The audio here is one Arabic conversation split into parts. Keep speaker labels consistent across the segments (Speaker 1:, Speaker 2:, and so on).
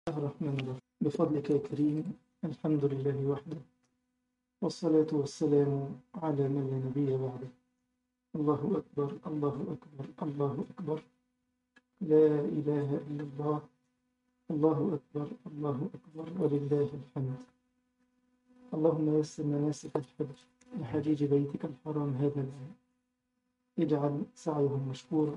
Speaker 1: الرحمن الرحيم بفضلك يا كريم. الحمد لله وحده، والصلاة والسلام على من لا نبي بعده. الله أكبر الله أكبر الله أكبر، لا إله إلا الله. الله أكبر الله أكبر ولله الحمد. اللهم يسر مناسك الحج لحجيج بيتك الحرام هذا العام، اجعل سعيهم مشكورا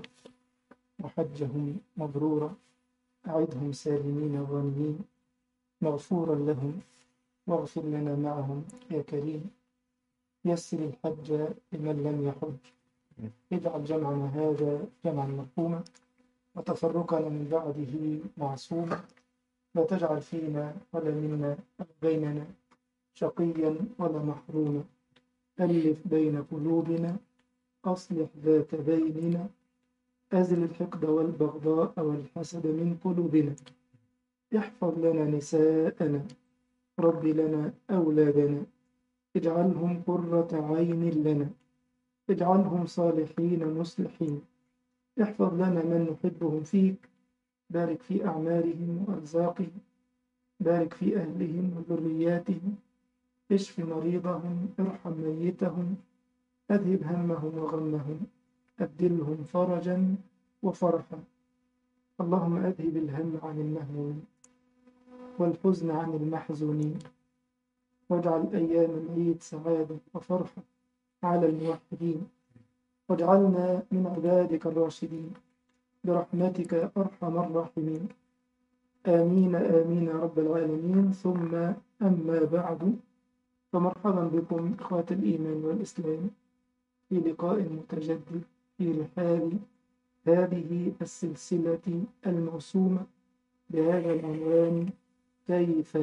Speaker 1: وحجهم مبرورا، أعدهم سالمين غانمين مغفورا لهم، واغفر لنا معهم يا كريم. يسر الحج لمن لم يحج، اجعل جمعنا هذا جمعا مرحوما، وتفرقنا من بعده معصوما. لا تجعل فينا ولا منا ولا بيننا شقيا ولا محروما. ألف بين قلوبنا، أصلح ذات بيننا، أزل الحقد والبغضاء والحسد من قلوبنا. احفظ لنا نساءنا، رب لنا أولادنا، اجعلهم قرة عين لنا، اجعلهم صالحين مصلحين. احفظ لنا من نحبهم فيك، بارك في أعمارهم وأرزاقهم، بارك في أهلهم وذرياتهم، اشف مريضهم، ارحم ميتهم، أذهب همهم وغمهم، أبدلهم فرجا وفرحا. اللهم أذهب الهم عن المهمومين والحزن عن المحزونين، واجعل أيام العيد سعادة وفرحة على الموحدين، واجعلنا من عبادك الراشدين برحمتك أرحم الراحمين. آمين آمين يا رب العالمين. ثم أما بعد، فمرحبا بكم إخوة الإيمان والإسلام في لقاء متجدد في رحاب هذه السلسلة الموسومة بهذا العنوان كيف.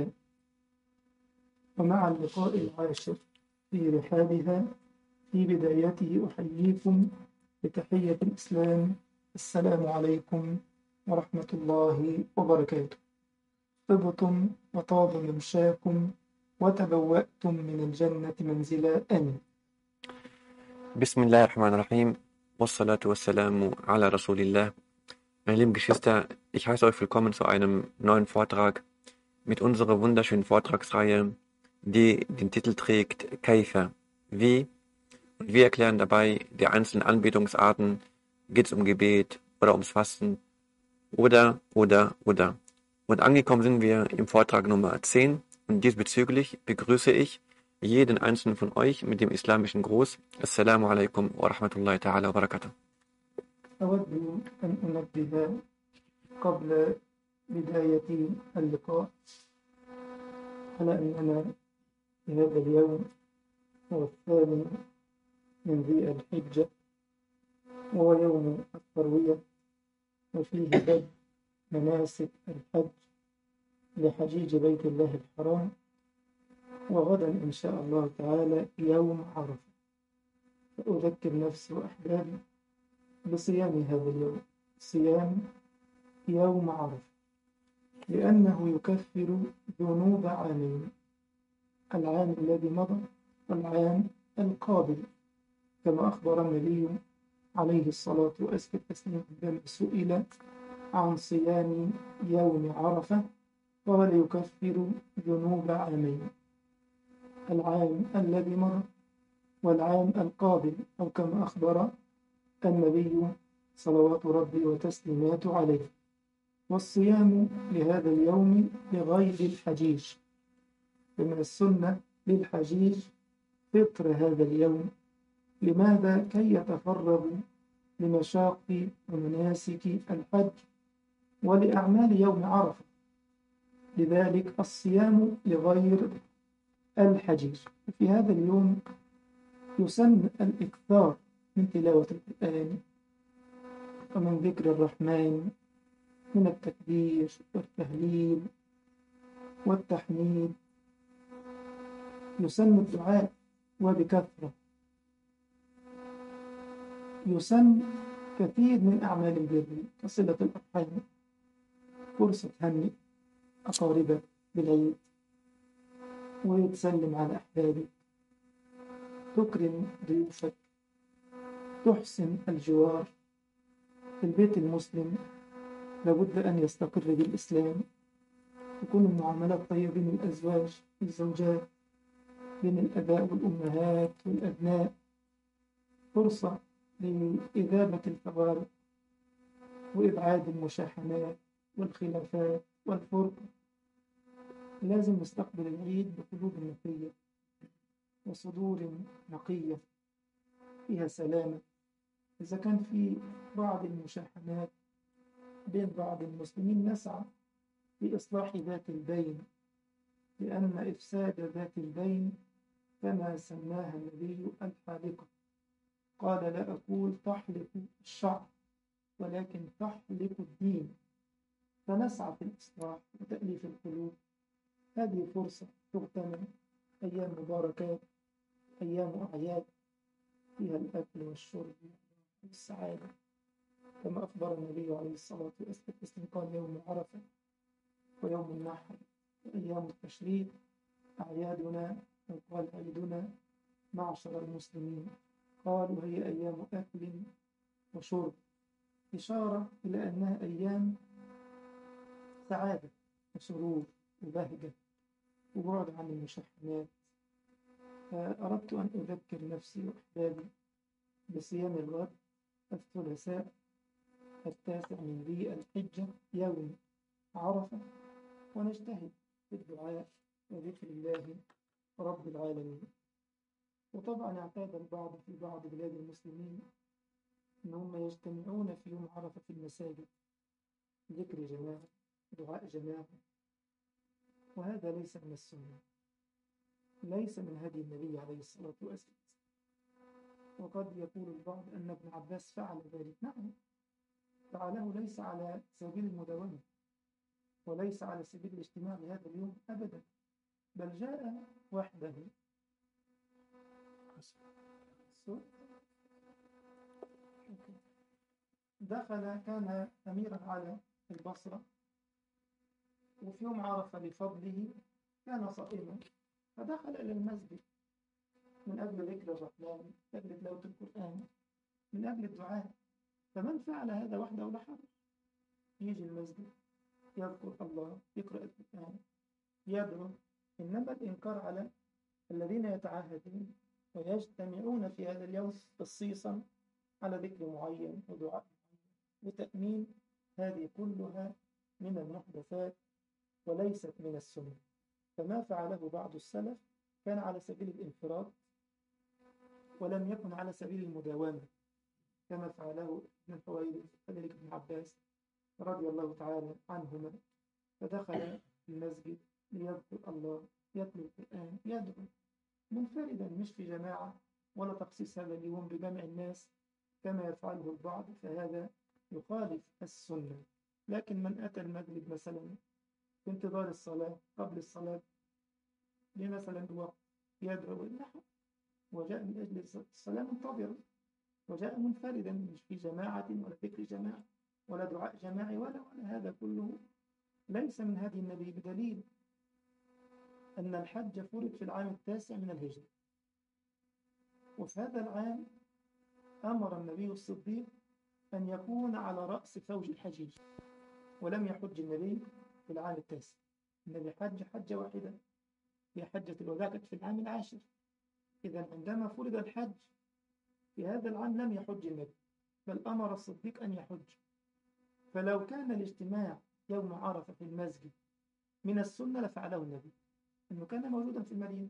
Speaker 1: ومع اللقاء العاشر في رحابها، في بدايته أحييكم بتحية الإسلام: السلام عليكم ورحمة الله وبركاته. طبتم وطاب ممشاكم وتبوأتم من الجنة منزلا. آمين.
Speaker 2: Bismillahirrahmanirrahim. Wassalatu wassalamu ala Rasulillah. Meine lieben Geschwister, ich heiße euch willkommen zu einem neuen Vortrag mit unserer wunderschönen Vortragsreihe, die den Titel trägt Kaifa. Wie? Und wir erklären dabei die einzelnen Anbetungsarten. Geht es um Gebet oder ums Fasten oder. Und angekommen sind wir im Vortrag Nummer 10 und diesbezüglich begrüße ich jeden einzelnen von euch mit dem islamischen Gruß. Assalamu alaikum wa rahmatullahi ta'ala wa barakatuh.
Speaker 1: أود أن أنبه قبل بداية اللقاء على أننا في هذا اليوم هو الثاني من ذي الحجة، وهو يوم التروية، وفيه بدء مناسك الحج لحجيج بيت الله الحرام. وغدا إن شاء الله تعالى يوم عرفة، فأذكر نفسي وأحبابي بصيام هذا اليوم، صيام يوم عرفة، لأنه يكفر ذنوب عامين: العام الذي مضى والعام القابل، كما أخبر النبي عليه الصلاة والسلام عندما سئل عن صيام يوم عرفة قال: يكفر ذنوب عامين: العام الذي مضى والعام القابل، أو كما أخبر النبي صلوات ربي وتسليماته عليه. والصيام لهذا اليوم لغير الحجيج، فمن السنة للحجيج فطر هذا اليوم. لماذا؟ كي يتفرغوا لمشاق ومناسك الحج ولأعمال يوم عرفة. لذلك الصيام لغير الحجيج. في هذا اليوم يسن الإكثار من تلاوة القرآن ومن ذكر الرحمن، من التكبير والتهليل والتحميد. يسن الدعاء وبكثرة. يسن كثير من أعمال البر كصلة الأرحام، فرصة هنئ أقاربك بالعيد، وتسلم على أحبابك، تكرم ضيوفك، تحسن الجوار. في البيت المسلم لابد أن يستقر بالإسلام، تكون المعاملات طيبة بين الأزواج الزوجات، بين الآباء والأمهات والأبناء، فرصة لإذابة الفوارق وإبعاد المشاحنات والخلافات والفرقة. لازم نستقبل العيد بقلوب نقية وصدور نقية فيها سلامة. إذا كان في بعض المشاحنات بين بعض المسلمين نسعى في إصلاح ذات البين، لأن إفساد ذات البين كما سماها النبي الحالقة. قال: لا أقول تحلق الشعر ولكن تحلق الدين. فنسعى في الإصلاح وتأليف القلوب. هذه فرصة تغتنم، أيام مباركات، أيام أعياد فيها الأكل والشرب والسعادة، كما أخبر النبي عليه الصلاة والسلام قال: يوم عرفة ويوم النحر وأيام التشريق أعيادنا، أو قال عيدنا معشر المسلمين. قالوا: هي أيام أكل وشرب، إشارة إلى أنها أيام سعادة وسرور وبهجة وبعد عن المشحنات. فأردت أن أذكر نفسي وأحبابي بصيام الغد الثلاثاء 9 من ذي الحجة يوم عرفة، ونجتهد في الدعاء وذكر الله رب العالمين. وطبعا اعتاد البعض في بعض بلاد المسلمين أنهم يجتمعون في يوم عرفة في المساجد، ذكر جماعة، دعاء جماعة، وهذا ليس من السنة، ليس من هدي النبي عليه الصلاة والسلام. وقد يقول البعض أن ابن عباس فعل ذلك. نعم، فعله ليس على سبيل المداومة وليس على سبيل الاجتماع لهذا اليوم أبدا، بل جاء وحده. دخل، كان أميرا على البصرة، وفي يوم عرفة بفضله كان صائما، فدخل إلى المسجد من أجل ذكر الرحمن، من أجل تلاوة القرآن، من أجل الدعاء. فمن فعل هذا وحده لا حرج، يجي المسجد يذكر الله، يقرأ القرآن، يدعو. إنما الإنكار على الذين يتعاهدون ويجتمعون في هذا اليوم خصيصا على ذكر معين ودعاء وتأمين، هذه كلها من المحدثات وليست من السنة. فما فعله بعض السلف كان على سبيل الانفراد ولم يكن على سبيل المداومة، كما فعله ابن الحويرث كذلك ابن عباس رضي الله تعالى عنهما. فدخل المسجد ليذكر الله، يتلو القرآن، يدعو منفردا، مش في جماعة، ولا تخصيص هذا اليوم بجمع الناس كما يفعله البعض، فهذا يخالف السنة. لكن من أتى المسجد مثلا في انتظار الصلاة، قبل الصلاة لمثلا بوقت، يدعو النحو، وجاء من أجل الصلاة منتظرا، وجاء منفردا، مش في جماعة ولا ذكر جماعة ولا دعاء جماعي ولا هذا كله ليس من هدي النبي، بدليل أن الحج فرض في العام 9 من الهجرة، وفي هذا العام أمر النبي الصديق أن يكون على رأس فوج الحجيج، ولم يحج النبي في العام 9. النبي حج حجة واحدة، هي حجة الوداع، كانت في العام 10. إذا عندما فرض الحج في هذا العام لم يحج النبي، بل أمر الصديق أن يحج. فلو كان الاجتماع يوم عرفة في المسجد من السنة لفعله النبي، أنه كان موجودا في المدينة.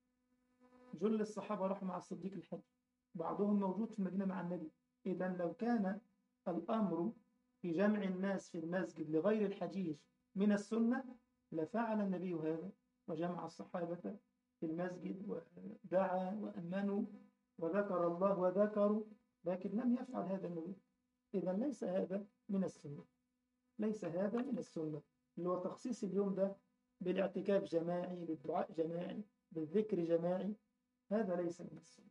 Speaker 1: جل الصحابة راحوا مع الصديق الحج، بعضهم موجود في المدينة مع النبي. إذا لو كان الأمر في جمع الناس في المسجد لغير الحجيج من السنة لفعل النبي هذا، وجمع الصحابة في المسجد ودعا وأمنوا وذكر الله وذكروا، لكن لم يفعل هذا النبي. إذا ليس هذا من السنة، ليس هذا من السنة، اللي هو تخصيص اليوم ده بالاعتكاف جماعي، بالدعاء جماعي، بالذكر جماعي، هذا ليس من السنة.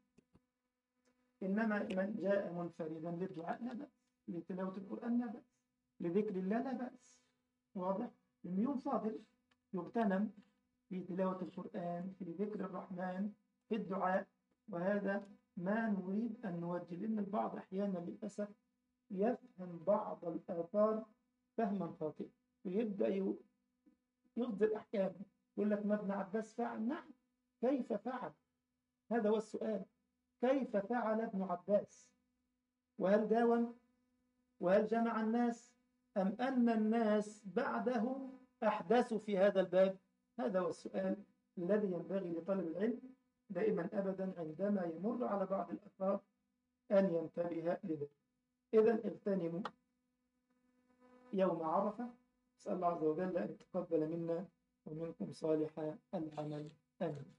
Speaker 1: إنما من جاء منفردا للدعاء لا بأس، لتلاوة القرآن لا بأس، لذكر الله لا بأس. واضح؟ إن يوم فاضل يغتنم في تلاوة القرآن، في ذكر الرحمن، في الدعاء، وهذا ما نريد أن نوجه. لأن البعض أحيانا للأسف يفهم بعض الآثار فهما خاطئا، ويبدأ يصدر أحكام. يقول لك ما ابن عباس فعل. نعم، كيف فعل؟ هذا هو السؤال. كيف فعل ابن عباس؟ وهل داوم؟ وهل جمع الناس؟ أم أن الناس بعده أحدثوا في هذا الباب؟ هذا هو السؤال الذي ينبغي لطالب العلم دائما أبدا عندما يمر على بعض الآثار أن ينتبه لذلك. إذا اغتنموا يوم عرفة. أسأل الله عز وجل أن يتقبل منا ومنكم صالح العمل. آمين.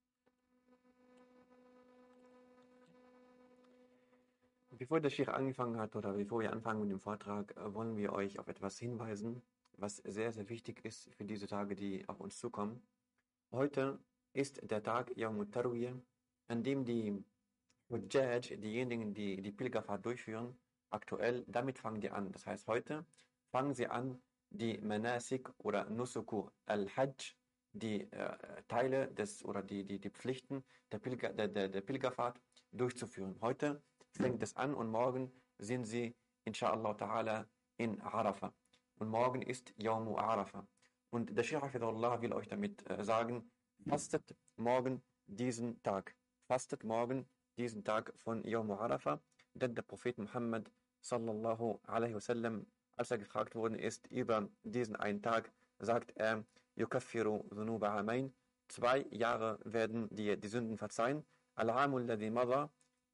Speaker 2: Bevor der Sheikh angefangen hat oder bevor wir anfangen mit dem Vortrag, wollen wir euch auf etwas hinweisen, was sehr, sehr wichtig ist für diese Tage, die auf uns zukommen. Heute ist der Tag Yawm al-Tarwiyah, an dem die Hujjaj, diejenigen, die die Pilgerfahrt durchführen, aktuell, damit fangen die an. Das heißt, heute fangen sie an, die Manasik oder Nusuku al-Hajj, die Teile des oder die Pflichten der Pilgerfahrt durchzuführen. Heute fängt es an und morgen sind sie, inshallah ta'ala, in Arafah. Und morgen ist Yawmu Arafah. Und der Sheikh Hafidhullah will euch damit sagen, fastet morgen diesen Tag. Fastet morgen diesen Tag von Yawmu Arafah, denn der Prophet Muhammad sallallahu alaihi wasallam, als er gefragt worden ist über diesen einen Tag, sagt er, yukaffiru dhunuba amain, 2 Jahre werden dir die Sünden verzeihen, al-amu alladhi madha,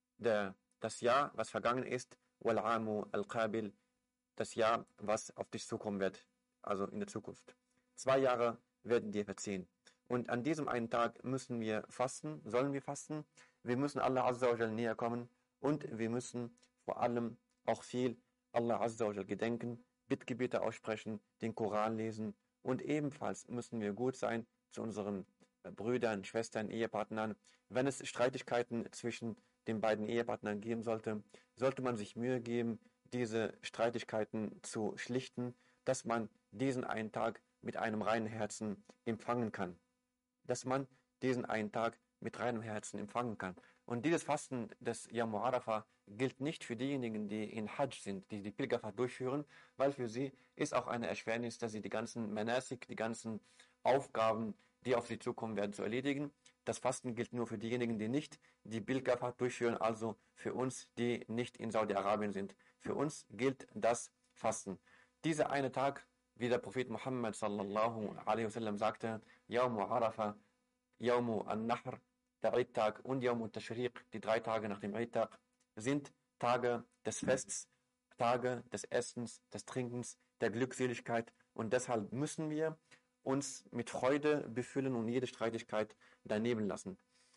Speaker 2: das Jahr, was vergangen ist, wal-amu al-qabil, das Jahr, was auf dich zukommen wird, also in der Zukunft. 2 Jahre werden dir verziehen. Und an diesem einen Tag müssen wir fasten, sollen wir fasten, wir müssen Allah Azza wa Jal näher kommen und wir müssen vor allem auch viel Allah Azza wa Jal gedenken, Bittgebete aussprechen, den Koran lesen und ebenfalls müssen wir gut sein zu unseren Brüdern, Schwestern, Ehepartnern. Wenn es Streitigkeiten zwischen den beiden Ehepartnern geben sollte, sollte man sich Mühe geben, diese Streitigkeiten zu schlichten, dass man diesen einen Tag mit einem reinen Herzen empfangen kann. Dass man diesen einen Tag mit reinem Herzen empfangen kann. Und dieses Fasten des Yawm Arafah gilt nicht für diejenigen, die in Hajj sind, die die Pilgerfahrt durchführen, weil für sie ist auch eine Erschwernis, dass sie die ganzen Manasik, die ganzen Aufgaben, die auf sie zukommen werden, zu erledigen. Das Fasten gilt nur für diejenigen, die nicht die Pilgerfahrt durchführen, also für uns, die nicht in Saudi-Arabien sind. Für uns gilt das Fasten. Dieser eine Tag, wie der Prophet Muhammad sallallahu alaihi wasallam sagte, Yawm Arafah, Yawm al-Nahr, der Eid-Tag und Yawm al-Tashriq, die 3 Tage nach dem Eid-Tag, sind Tage des Fests, Tage des Essens, des Trinkens, der Glückseligkeit und deshalb müssen wir uns mit Freude befüllen und jede Streitigkeit daneben lassen.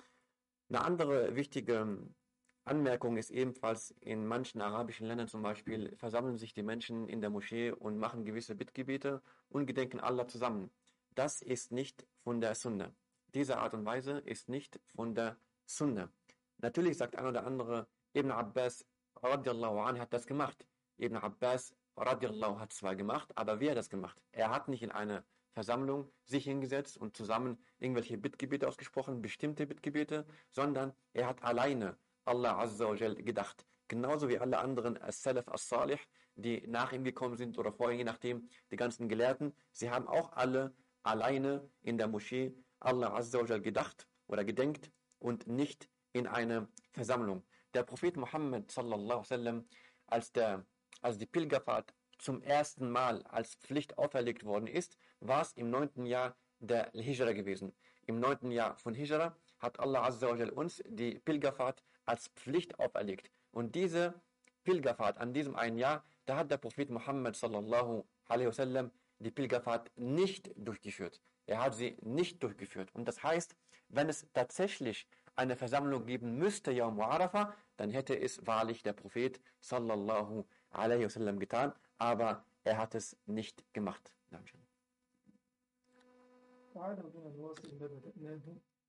Speaker 2: Eine andere wichtige Anmerkung ist ebenfalls, in manchen arabischen Ländern zum Beispiel versammeln sich die Menschen in der Moschee und machen gewisse Bittgebete und gedenken Allah zusammen. Das ist nicht von der Sunna. Diese Art und Weise ist nicht von der Sunna. Natürlich sagt ein oder andere, Ibn Abbas radiallahu anh hat das gemacht. Ibn Abbas radiallahu hat zwar gemacht, aber wer hat das gemacht? Er hat nicht in eine Versammlung sich hingesetzt und zusammen irgendwelche Bittgebete ausgesprochen, bestimmte Bittgebete, sondern er hat alleine Allah Azza wa Jal gedacht. Genauso wie alle anderen As-Salaf As-Salih, die nach ihm gekommen sind oder vorher, je nachdem, die ganzen Gelehrten, sie haben auch alle alleine in der Moschee Allah Azza wa Jal gedacht oder gedenkt und nicht in einer Versammlung. Der Prophet Muhammad sallallahu alaihi wasallam, als die Pilgerfahrt zum ersten Mal als Pflicht auferlegt worden ist, war es im 9. Jahr der Hijra gewesen. Im 9. Jahr von Hijra hat Allah Azza wa Jal uns die Pilgerfahrt als Pflicht auferlegt. Und diese Pilgerfahrt an diesem einen Jahr, da hat der Prophet Muhammad sallallahu alaihi wasallam die Pilgerfahrt nicht durchgeführt. Er hat sie nicht durchgeführt. Und das heißt, wenn es tatsächlich eine Versammlung geben müsste, Yawm Arafah, dann hätte es wahrlich der Prophet sallallahu alaihi wasallam getan, aber er hat es nicht gemacht. Dankeschön.
Speaker 1: تعالوا بنا نواصل ما بدأناه.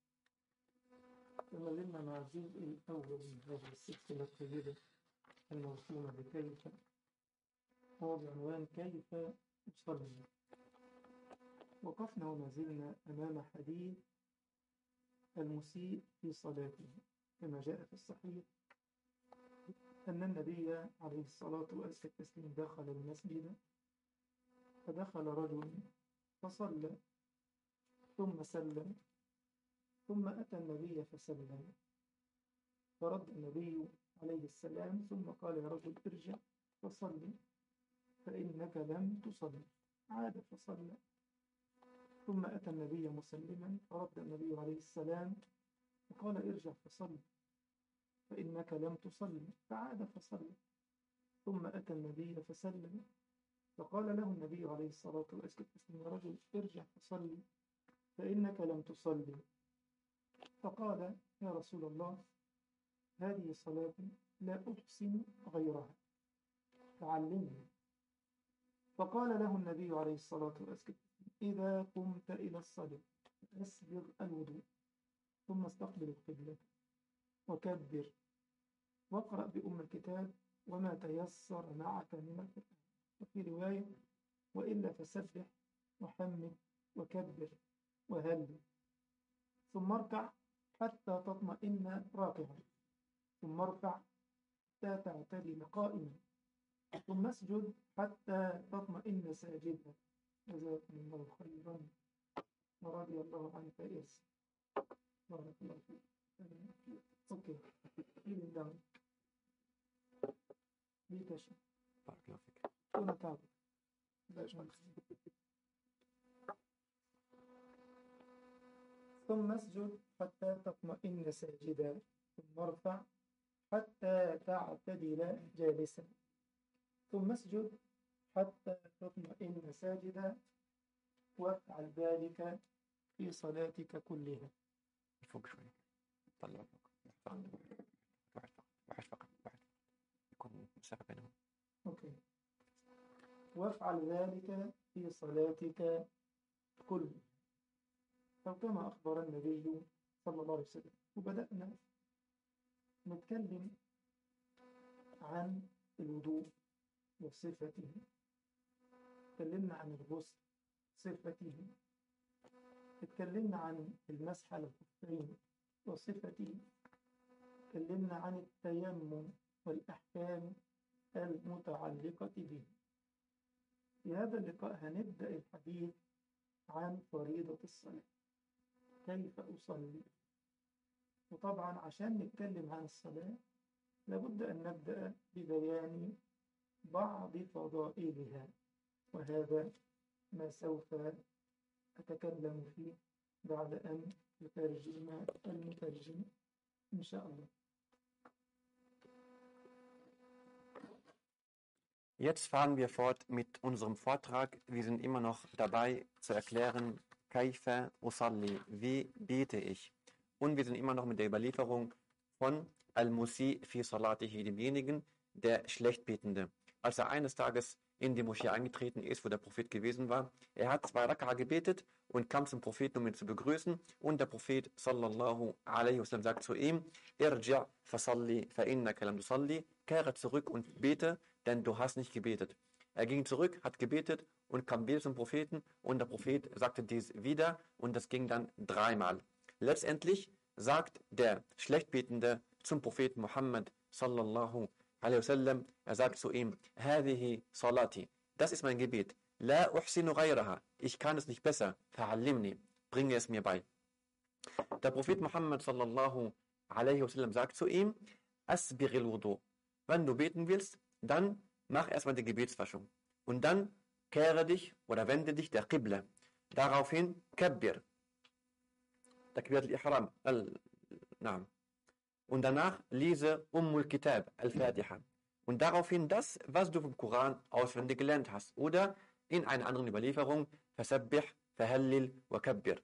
Speaker 1: ثم لنا مع الجزء الأول من هذه السلسلة الطويلة الموسومة بكيف، هو بعنوان كيف نصلي. وقفنا وما زلنا أمام حديث المسيء في صلاته، كما جاء في الصحيح أن النبي عليه الصلاة والسلام دخل المسجد، فدخل رجل فصلى ثم سلم ثم أتى النبي فسلم، فرد النبي عليه السلام ثم قال يا رجل ارجع فصلي فإنك لم تصلي. عاد فصلى ثم أتى النبي مسلما، فرد النبي عليه السلام وقال ارجع فصلي فإنك لم تصلي، فعاد فصلى ثم أتى النبي فسلم، فقال له النبي عليه الصلاة والسلام يا رجل ارجع فصلي فإنك لم تصلي. فقال يا رسول الله هذه صلاة لا أحسن غيرها فعلمني. فقال له النبي عليه الصلاة والسلام إذا قمت إلى الصلاة فأسبغ الوضوء ثم استقبل القبلة وكبر واقرأ بأم الكتاب وما تيسر معك من القرآن، وفي رواية وإلا فسبح وحمد وكبر وهلل، ثم اركع حتى تطمئن راكعا، ثم ارفع حتى تعتدل قائما، ثم اسجد حتى تطمئن ساجدا. جزاكم الله خيرا ورضي الله عنك يا ياسر. بارك الله فيك. اوكي vielen Dank. Bitte schön.
Speaker 2: بارك الله فيك.
Speaker 1: Schönen Tag. ثم اسجد حتى تطمئن ساجدا، ثم ارفع حتى تعتدل جالسا، ثم اسجد حتى تطمئن ساجدا، وافعل ذلك في صلاتك كلها.
Speaker 2: فوق شوي. طلع فوق. واحد فقط. يكون مسافة بينهم.
Speaker 1: أوكي. وافعل ذلك في صلاتك كلها، أو كما أخبر النبي صلى الله عليه وسلم. وبدأنا نتكلم عن الوضوء وصفته، تكلمنا عن الغسل صفته، اتكلمنا عن المسح على الخفين وصفته، اتكلمنا عن التيمم والأحكام المتعلقة به. في هذا اللقاء هنبدأ الحديث عن فريضة الصلاة، كيف أصلي. وطبعا عشان نتكلم عن الصلاة لابد أن نبدأ ببيان بعض فضائلها، وهذا ما سوف أتكلم فيه بعد أن يترجم المترجم إن شاء الله.
Speaker 2: Jetzt fahren wir fort mit unserem Vortrag. Wir sind immer noch dabei zu erklären, Kaifa usalli, wie bete ich. Und wir sind immer noch mit der Überlieferung von Al-Musi fi salatihi, demjenigen, der schlecht betende. Als er eines Tages in die Moschee eingetreten ist, wo der Prophet gewesen war, er hat 2 Raka'a gebetet und kam zum Propheten, um ihn zu begrüßen. Und der Prophet sallallahu alaihi wasallam sagt zu ihm, Irji' fasalli fa innaka lam tusalli, kehre zurück und bete, denn du hast nicht gebetet. Er ging zurück, hat gebetet und kam wieder zum Propheten und der Prophet sagte dies wieder und das ging dann 3-mal. Letztendlich sagt der Schlechtbetende zum Propheten Muhammad sallallahu alaihi wasallam, er sagt zu ihm, Hadihi salati, das ist mein Gebet, la uhsinu ghayraha, ich kann es nicht besser, fa'allimni, bringe es mir bei. Der Prophet Muhammad sallallahu alaihi wasallam sagt zu ihm, asbiril wudu, wenn du beten willst, dann mach erstmal die Gebetswaschung und dann kehre dich oder wende dich der Qibla. Daraufhin kabbir, Takbirat al-Ihram, Naam. Und danach lese Ummul Kitab, Al-Fatiha. Und daraufhin das, was du vom Koran auswendig gelernt hast. Oder in einer anderen Überlieferung, Fasabbih, Fahallil wa Kabbir.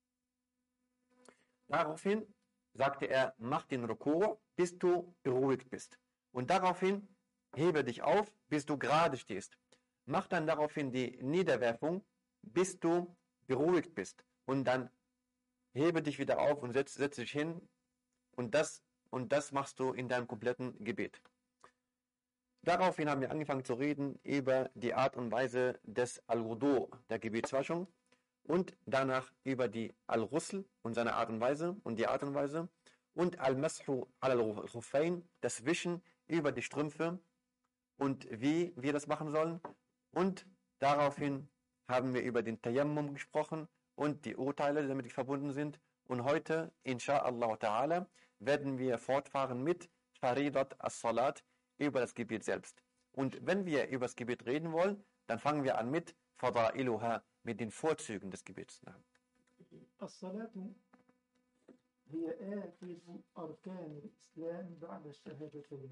Speaker 2: Daraufhin sagte er, mach den Ruku', bis du beruhigt bist. Und daraufhin hebe dich auf, bis du gerade stehst. Mach dann daraufhin die Niederwerfung, bis du beruhigt bist. Und dann hebe dich wieder auf und setz dich hin. Und das machst du in deinem kompletten Gebet. Daraufhin haben wir angefangen zu reden über die Art und Weise des Al-Wudu, der Gebetswaschung. Und danach über die Al-Ghusl und seine Art und Weise und die Art und Weise. Und Al-Mashu al-Khuffayn, das Wischen über die Strümpfe und wie wir das machen sollen. Und daraufhin haben wir über den Tayammum gesprochen und die Urteile, die damit verbunden sind. Und heute, inshallah ta'ala, werden wir fortfahren mit Faridat as-Salat, über das Gebet selbst. Und wenn wir über das Gebet reden wollen, dann fangen wir an mit Fada'iluha, mit den Vorzügen des Gebets.
Speaker 1: الصلاة هي آخر أركان الإسلام بعد الشهادتين،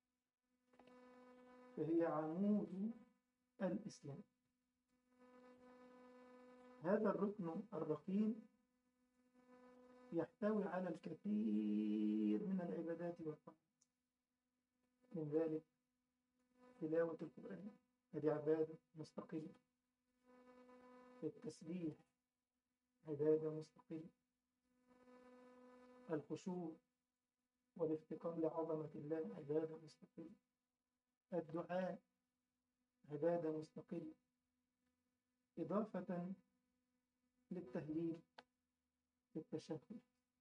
Speaker 1: فهي عمود الإسلام. هذا الركن الرقيم يحتوي على الكثير من العبادات والطاعات، من ذلك تلاوة القرآن، هذه عبادة مستقلة. التسبيح عبادة مستقلة. الخشوع والافتقار لعظمة الله عبادة مستقلة. الدعاء عبادة مستقلة، إضافة للتهليل للتشهد،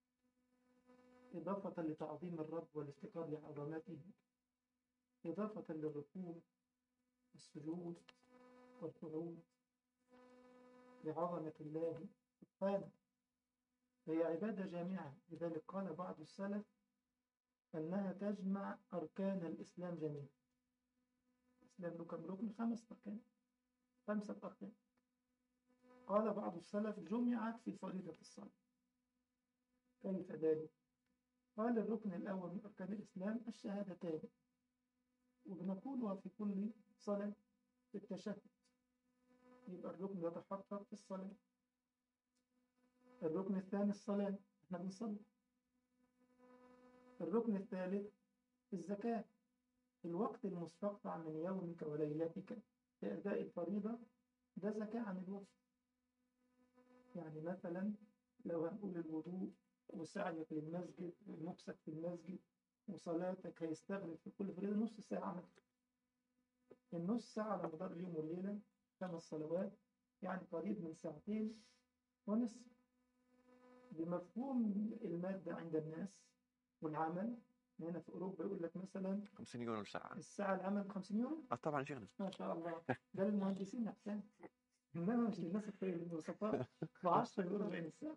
Speaker 1: إضافة لتعظيم الرب والافتقار لعظمته، إضافة للركوع والسجود والقعود لعظمة الله سبحانه. هي عبادة جامعة، لذلك قال بعض السلف أنها تجمع أركان الإسلام جميعا. الإسلام له كم ركن؟ 5 أركان، 5 أركان. قال بعض السلف جمعت في فريضة الصلاة. كيف ذلك؟ قال الركن الأول من أركان الإسلام الشهادتان، وبنقولها في كل صلاة في التشهد، يبقى الركن يتحقق في الصلاة. الركن الثاني الصلاة، احنا بنصلي. الركن الثالث الزكاة، الوقت المستقطع من يومك وليلتك لأداء الفريضة، ده زكاة عن الوقت. يعني مثلا لو هنقول الوضوء وسعيك للمسجد ومكسك في المسجد وصلاتك هيستغرق في كل فريضة نص ساعة مثلا. النص ساعة على مدار اليوم والليلة 5 صلوات، يعني قريب من 2.5 ساعة. بمفهوم المادة عند الناس والعمل، هنا في أوروبا يقول لك مثلا
Speaker 2: 50 يورو الساعة.
Speaker 1: الساعة العمل ب50 يورو.
Speaker 2: طبعا شيخنا.
Speaker 1: ما شاء الله، ده للمهندسين أحسن، إنما مش للناس الوسطاء. ب10 يورو بين الساعة.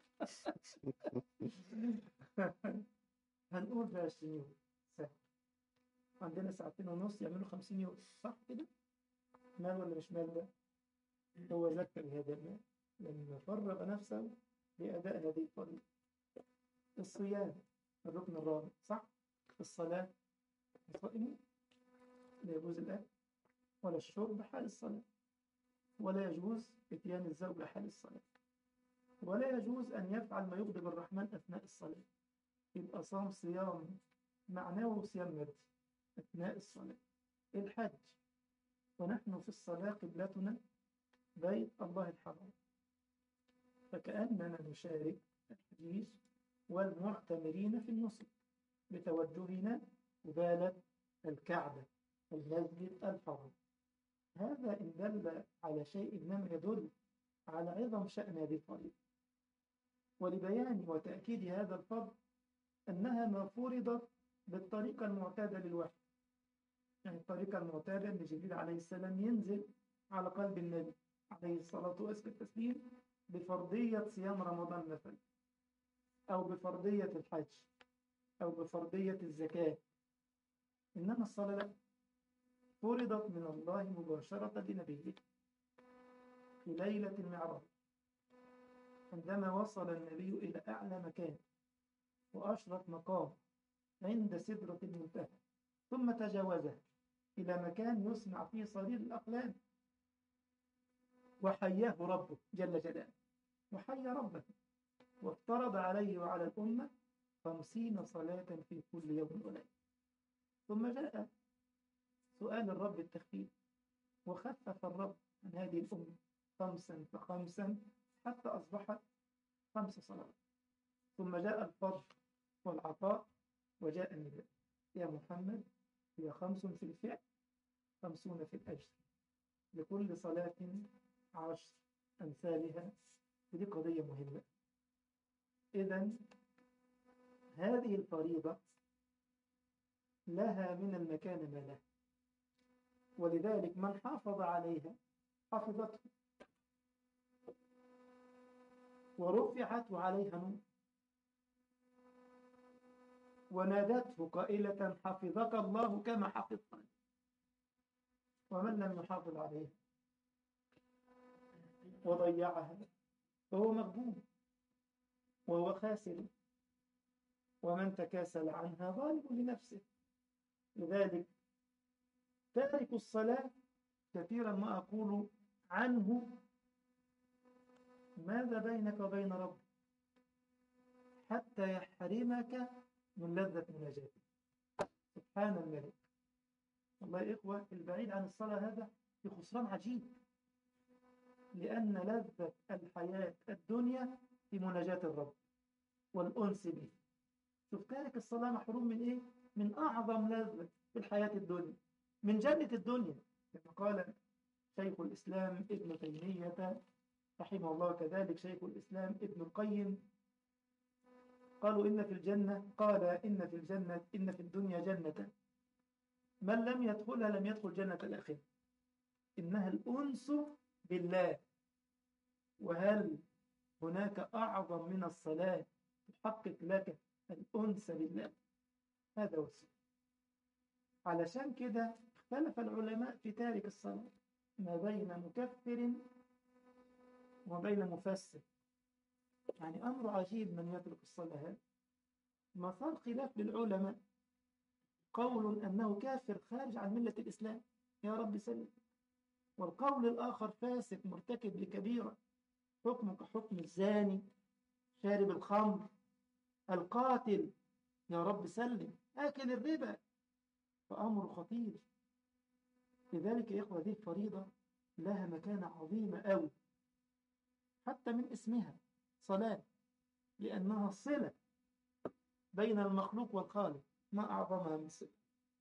Speaker 1: هنقول ب20 يورو ساعة. عندنا 2.5 ساعة يعملوا 50 يورو، صح كده؟ مال ولا مش مال ده؟ هو زكى بهذا المال لما فرغ نفسه لأداء هذه الفريضة. الصيام الركن الرابع، صح؟ الصلاة الصائمين لا يجوز الأكل ولا الشرب حال الصلاة، ولا يجوز إتيان الزوجة حال الصلاة، ولا يجوز أن يفعل ما يغضب الرحمن أثناء الصلاة. يبقى صيام معناه وصيام مادي أثناء الصلاة. الحج، ونحن في الصلاة قبلتنا بيت الله الحرام، فكأننا نشارك الحجيج والمعتمرين في النسك بتوجهنا قبالة الكعبة المسجد الحرام. هذا إن دل على شيء إنما يدل على عظم شأن هذه الفريضة. ولبيان وتأكيد هذا الفضل أنها ما فرضت بالطريقة المعتادة للوحي، يعني الطريقة المعتادة أن جبريل عليه السلام ينزل على قلب النبي عليه الصلاة والتسليم بفرضية صيام رمضان مثلا، أو بفرضية الحج، أو بفرضية الزكاة. إنما الصلاة لا، فرضت من الله مباشرة لنبيه في ليلة المعراج، عندما وصل النبي إلى أعلى مكان وأشرف مقام عند سدرة المنتهى، ثم تجاوزه إلى مكان يسمع فيه صرير الأقلام، وحياه ربه جل جلاله، وحيا ربه، وافترض عليه وعلى الأمة 50 صلاة في كل يوم وليلة. ثم جاء سؤال الرب التخفيف، وخفف الرب عن هذه الأمة 5 ف5 حتى أصبحت 5 صلوات. ثم جاء الفضل والعطاء، وجاء النداء: يا محمد هي 5 في الفعل 50 في الأجر، لكل صلاة 10 أمثالها. ودي قضية مهمة. إذن هذه الفريضة لها من المكان ما لها، ولذلك من حافظ عليها حفظته، ورفعت وعليها نور، ونادته قائلة حفظك الله كما حفظتني. ومن لم يحافظ عليها وضيعها فهو مغبون وهو خاسر، ومن تكاسل عنها ظالم لنفسه. لذلك تارك الصلاة كثيرا ما أقول عنه ماذا بينك وبين ربك حتى يحرمك من لذة مناجاته. سبحان الملك. والله يا إخوة، البعيد عن الصلاة هذا في خسران عجيب، لأن لذة الحياة الدنيا في مناجاة الرب والأنس به. شوف، تارك الصلاة محروم من إيه؟ من أعظم لذة في الحياة الدنيا، من جنة الدنيا، كما قال شيخ الإسلام ابن تيمية رحمه الله، كذلك شيخ الإسلام ابن القيم، قالوا إن في الدنيا جنة من لم يدخلها لم يدخل جنة الآخرة، إنها الأنس بالله. وهل هناك أعظم من الصلاة تحقق لك الأنس بالله؟ هذا هو السؤال. علشان كده اختلف العلماء في تارك الصلاة ما بين مكفر وبين مفسر. يعني أمر عجيب من يترك الصلاة هذا. مثار خلاف للعلماء، قول أنه كافر خارج عن ملة الإسلام يا رب سلم، والقول الآخر فاسق مرتكب لكبيرة حكمه كحكم الزاني شارب الخمر القاتل يا رب سلم آكل الربا، فأمر خطير. لذلك يا إخوة، هذه الفريضة لها مكانة عظيمة أوي، حتى من اسمها صلاة، لأنها صلة بين المخلوق والخالق، ما أعظمها من صلة،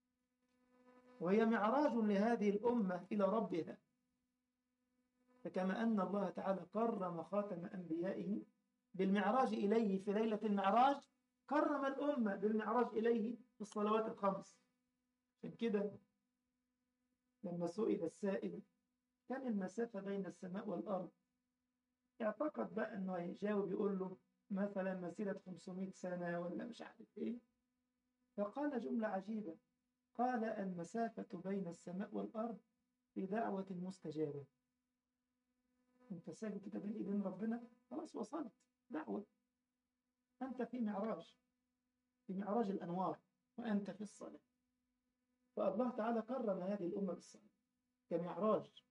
Speaker 1: وهي معراج لهذه الأمة إلى ربها. فكما أن الله تعالى كرم خاتم أنبيائه بالمعراج إليه في ليلة المعراج، كرم الأمة بالمعراج إليه في الصلوات الخمس. عشان كده لما سئل السائل كان المسافة بين السماء والأرض، اعتقد بقى أنه يجاوب يقول له مثلا مسيرة 500 سنة ولا مش عارف إيه، فقال جملة عجيبة، قال المسافة بين السماء والأرض في دعوة مستجابة. أنت ساجد كده بين إيدين ربنا، خلاص وصلت دعوة، أنت في معراج الأنوار وأنت في الصلاة. فالله تعالى كرم هذه الأمة بالصلاة كمعراج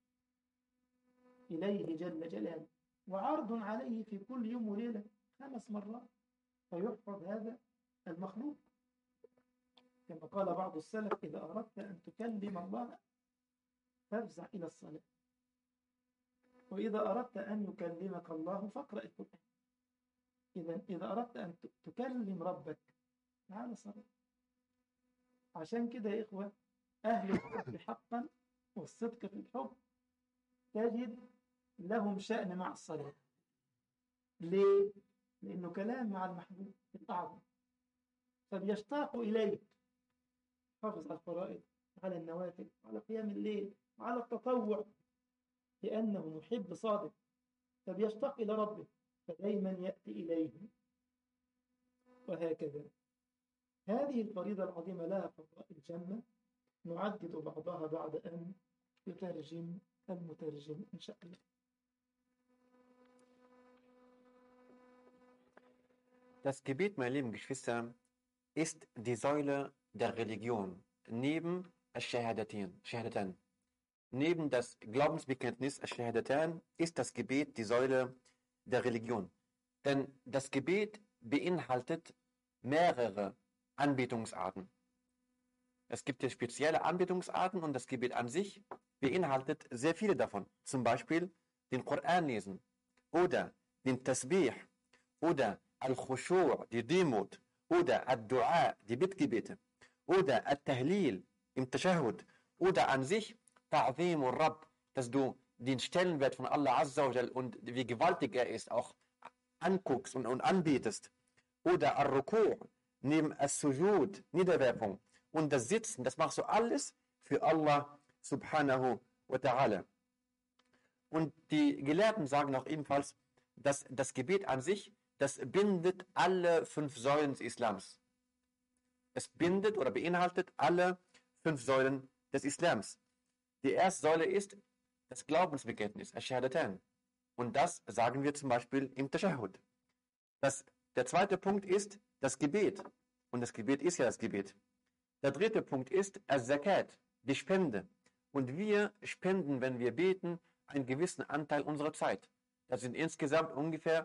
Speaker 1: إليه جل جلاله، وعرض عليه في كل يوم وليلة 5 مرات، فيحفظ هذا المخلوق. كما قال بعض السلف إذا أردت أن تكلم الله فافزع إلى الصلاة، وإذا أردت أن يكلمك الله فاقرأ القرآن. إذا أردت أن تكلم ربك تعال صلاة. عشان كده يا إخوة، أهل الحب حقا والصدق في الحب تجد لهم شأن مع الصلاة. ليه؟ لأنه كلام مع المحبوب الأعظم، فبيشتاق إليك. حافظ على الفرائض، على النوافل، على قيام الليل، على التطوع، لأنه محب صادق، فبيشتاق إلى ربه، فدايما يأتي إليه. وهكذا هذه الفريضة العظيمة لها فضائل جمة نعدد بعضها بعد أن يترجم المترجم إن شاء الله.
Speaker 2: Das Gebet, meine lieben Geschwister, ist die Säule der Religion, neben Shahadatan. Neben das Glaubensbekenntnis Shahadatan ist das Gebet die Säule der Religion. Denn das Gebet beinhaltet mehrere Anbetungsarten. Es gibt ja spezielle Anbetungsarten und das Gebet an sich beinhaltet sehr viele davon. Zum Beispiel den Koran lesen oder den Tasbih oder Al-Khushu', die Demut, oder Ad-Du'a, die Bittgebete, oder At-Tahlil im Tashahhud, oder an sich Ta'zim al-Rabb, dass du den Stellenwert von Allah Azza wa Jal und wie gewaltig er ist auch anguckst und anbetest, oder Ar-Ruku', neben As-Sujud, Niederwerfung, und das Sitzen, das machst du alles für Allah Subhanahu wa Ta'ala. Und die Gelehrten sagen auch ebenfalls, dass das Gebet an sich, das bindet alle 5 Säulen des Islams. Es bindet oder beinhaltet alle 5 Säulen des Islams. Die erste Säule ist das Glaubensbekenntnis, Ash-Shahadatan. Und das sagen wir zum Beispiel im Tashahhud. Der zweite Punkt ist das Gebet. Und das Gebet ist ja das Gebet. Der dritte Punkt ist Az-Zakat, die Spende. Und wir spenden, wenn wir beten, einen gewissen Anteil unserer Zeit. Das sind insgesamt ungefähr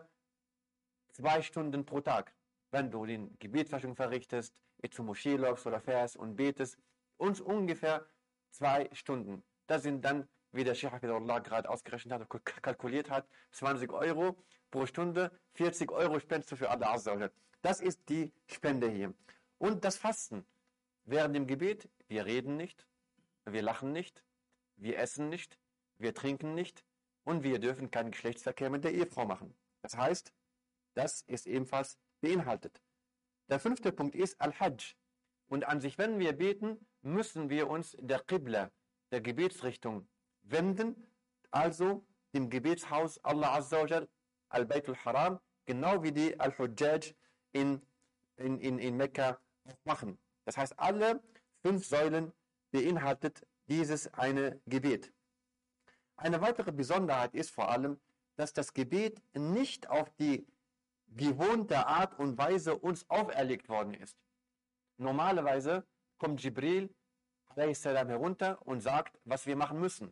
Speaker 2: 2 Stunden pro Tag. Wenn du den Gebetsverrichtung verrichtest, zur Moschee läufst oder fährst und betest, uns ungefähr 2 Stunden. Das sind dann, wie der Sheikh Hafidullah gerade ausgerechnet hat und kalkuliert hat, 20 Euro pro Stunde, 40 Euro spendest du für Allah Azza wa Jal. Das ist die Spende hier. Und das Fasten. Während dem Gebet, wir reden nicht, wir lachen nicht, wir essen nicht, wir trinken nicht und wir dürfen keinen Geschlechtsverkehr mit der Ehefrau machen. Das heißt, das ist ebenfalls beinhaltet. Der 5. Punkt ist Al-Hajj. Und an sich, wenn wir beten, müssen wir uns der Qibla, der Gebetsrichtung, wenden, also dem Gebetshaus Allah Azza wa Jal, Al-Bayt al-Haram, genau wie die Al-Hujjaj in Mekka machen. Das heißt, alle 5 Säulen beinhaltet dieses eine Gebet. Eine weitere Besonderheit ist vor allem, dass das Gebet nicht auf die gewohnte Art und Weise uns auferlegt worden ist. Normalerweise kommt Jibril a.s. herunter und sagt, was wir machen müssen.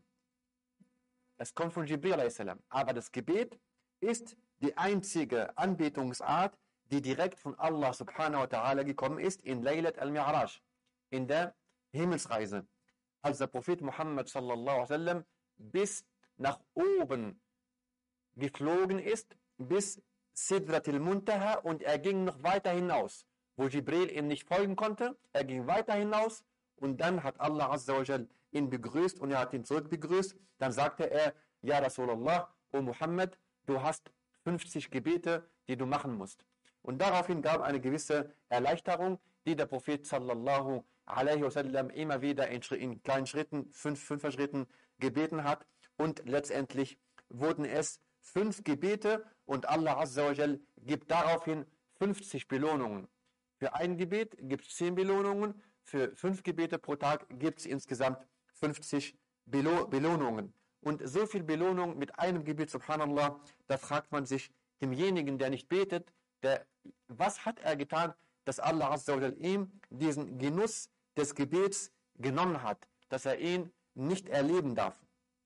Speaker 2: Es kommt von Jibril a.s. Aber das Gebet ist die einzige Anbetungsart, die direkt von Allah subhanahu wa ta'ala gekommen ist in Laylat al-Mi'raj, in der Himmelsreise. Als der Prophet Muhammad sallallahu alaihi wasallam bis nach oben geflogen ist, bis Sidratil Muntaha, und er ging noch weiter hinaus, wo Jibril ihm nicht folgen konnte. Er ging weiter hinaus und dann hat Allah Azza wa Jal ihn begrüßt und er hat ihn zurück begrüßt. Dann sagte er, Ja Rasulallah, O Muhammad, du hast 50 Gebete, die du machen musst. Und daraufhin gab eine gewisse Erleichterung, die der Prophet sallallahu alaihi wasallam immer wieder in kleinen Schritten, 5 Schritten gebeten hat. Und letztendlich wurden es 5 Gebete und Allah Azza wa Jal gibt daraufhin 50 Belohnungen. Für ein Gebet gibt es 10 Belohnungen, für 5 Gebete pro Tag gibt es insgesamt 50 Belohnungen. Und so viel Belohnung mit einem Gebet, subhanallah, da fragt man sich, demjenigen, der nicht betet, was hat er getan, dass Allah Azza wa Jal ihm diesen Genuss des Gebets genommen hat, dass er ihn nicht erleben darf.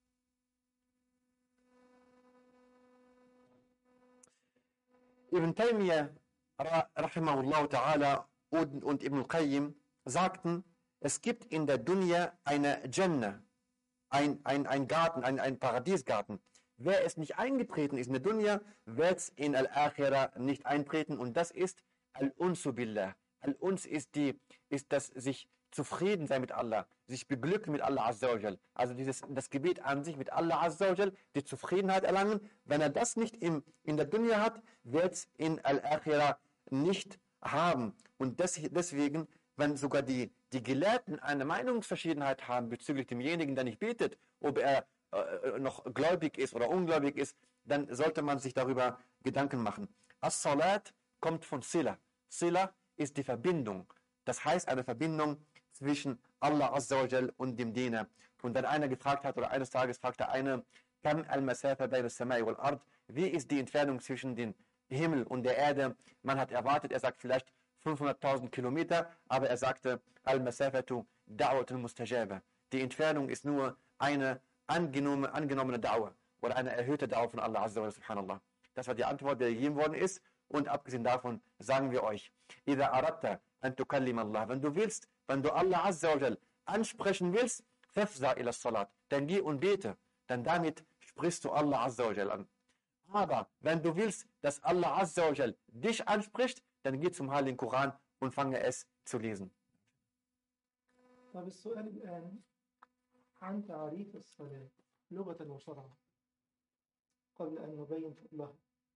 Speaker 2: Ibn Taymiyyah, rahimahullah ta'ala, und Ibn al-Qayyim sagten, es gibt in der Dunya eine Jannah, ein Garten, ein Paradiesgarten. Wer es nicht eingetreten ist in der Dunya, wird es in Al-Akhirah nicht eintreten, und das ist Al-Unsu Billah. Al-Uns ist das sich zufrieden sein mit Allah, sich beglücken mit Allah Azza wa Jal. Also das Gebet an sich mit Allah Azza wa Jal, die Zufriedenheit erlangen. Wenn er das nicht in der Dunya hat, wird es in Al-Akhirah nicht haben. Und deswegen, wenn sogar die Gelehrten eine Meinungsverschiedenheit haben bezüglich demjenigen, der nicht betet, ob er noch gläubig ist oder ungläubig ist, dann sollte man sich darüber Gedanken machen. As-Salat kommt von Sila. Sila ist die Verbindung. Das heißt eine Verbindung zwischen Allah Azza wa Jal und dem Diener. Und wenn einer gefragt hat, oder eines Tages fragte einer, Kam al-Masafa bayna as-Samai wal Ard, wie ist die Entfernung zwischen dem Himmel und der Erde? Man hat erwartet, er sagt vielleicht 500.000 Kilometer, aber er sagte, al-Masafatu da'watul mustajaba. Die Entfernung ist nur eine angenommene Dauer oder eine erhöhte Dauer von Allah Azza wa Jal, subhanallah. Das war die Antwort, die gegeben worden ist. Und abgesehen davon sagen wir euch, إِذَا أَرَدْتَ أَن تُكَلِّمَ اللَّهِ, wenn du Allah Azza wa Jal ansprechen willst, فَفْزَى إِلَى الصَّلَاةِ, dann geh und bete, denn damit sprichst du Allah Azza wa Jal an. Aber wenn du willst, dass Allah Azza wa Jal dich anspricht, dann geh zum Heiligen Koran und fange es zu lesen.
Speaker 1: طب السؤال الآن عن تعريف الصلاة لغة وشرعا قبل أن نبين فضلها.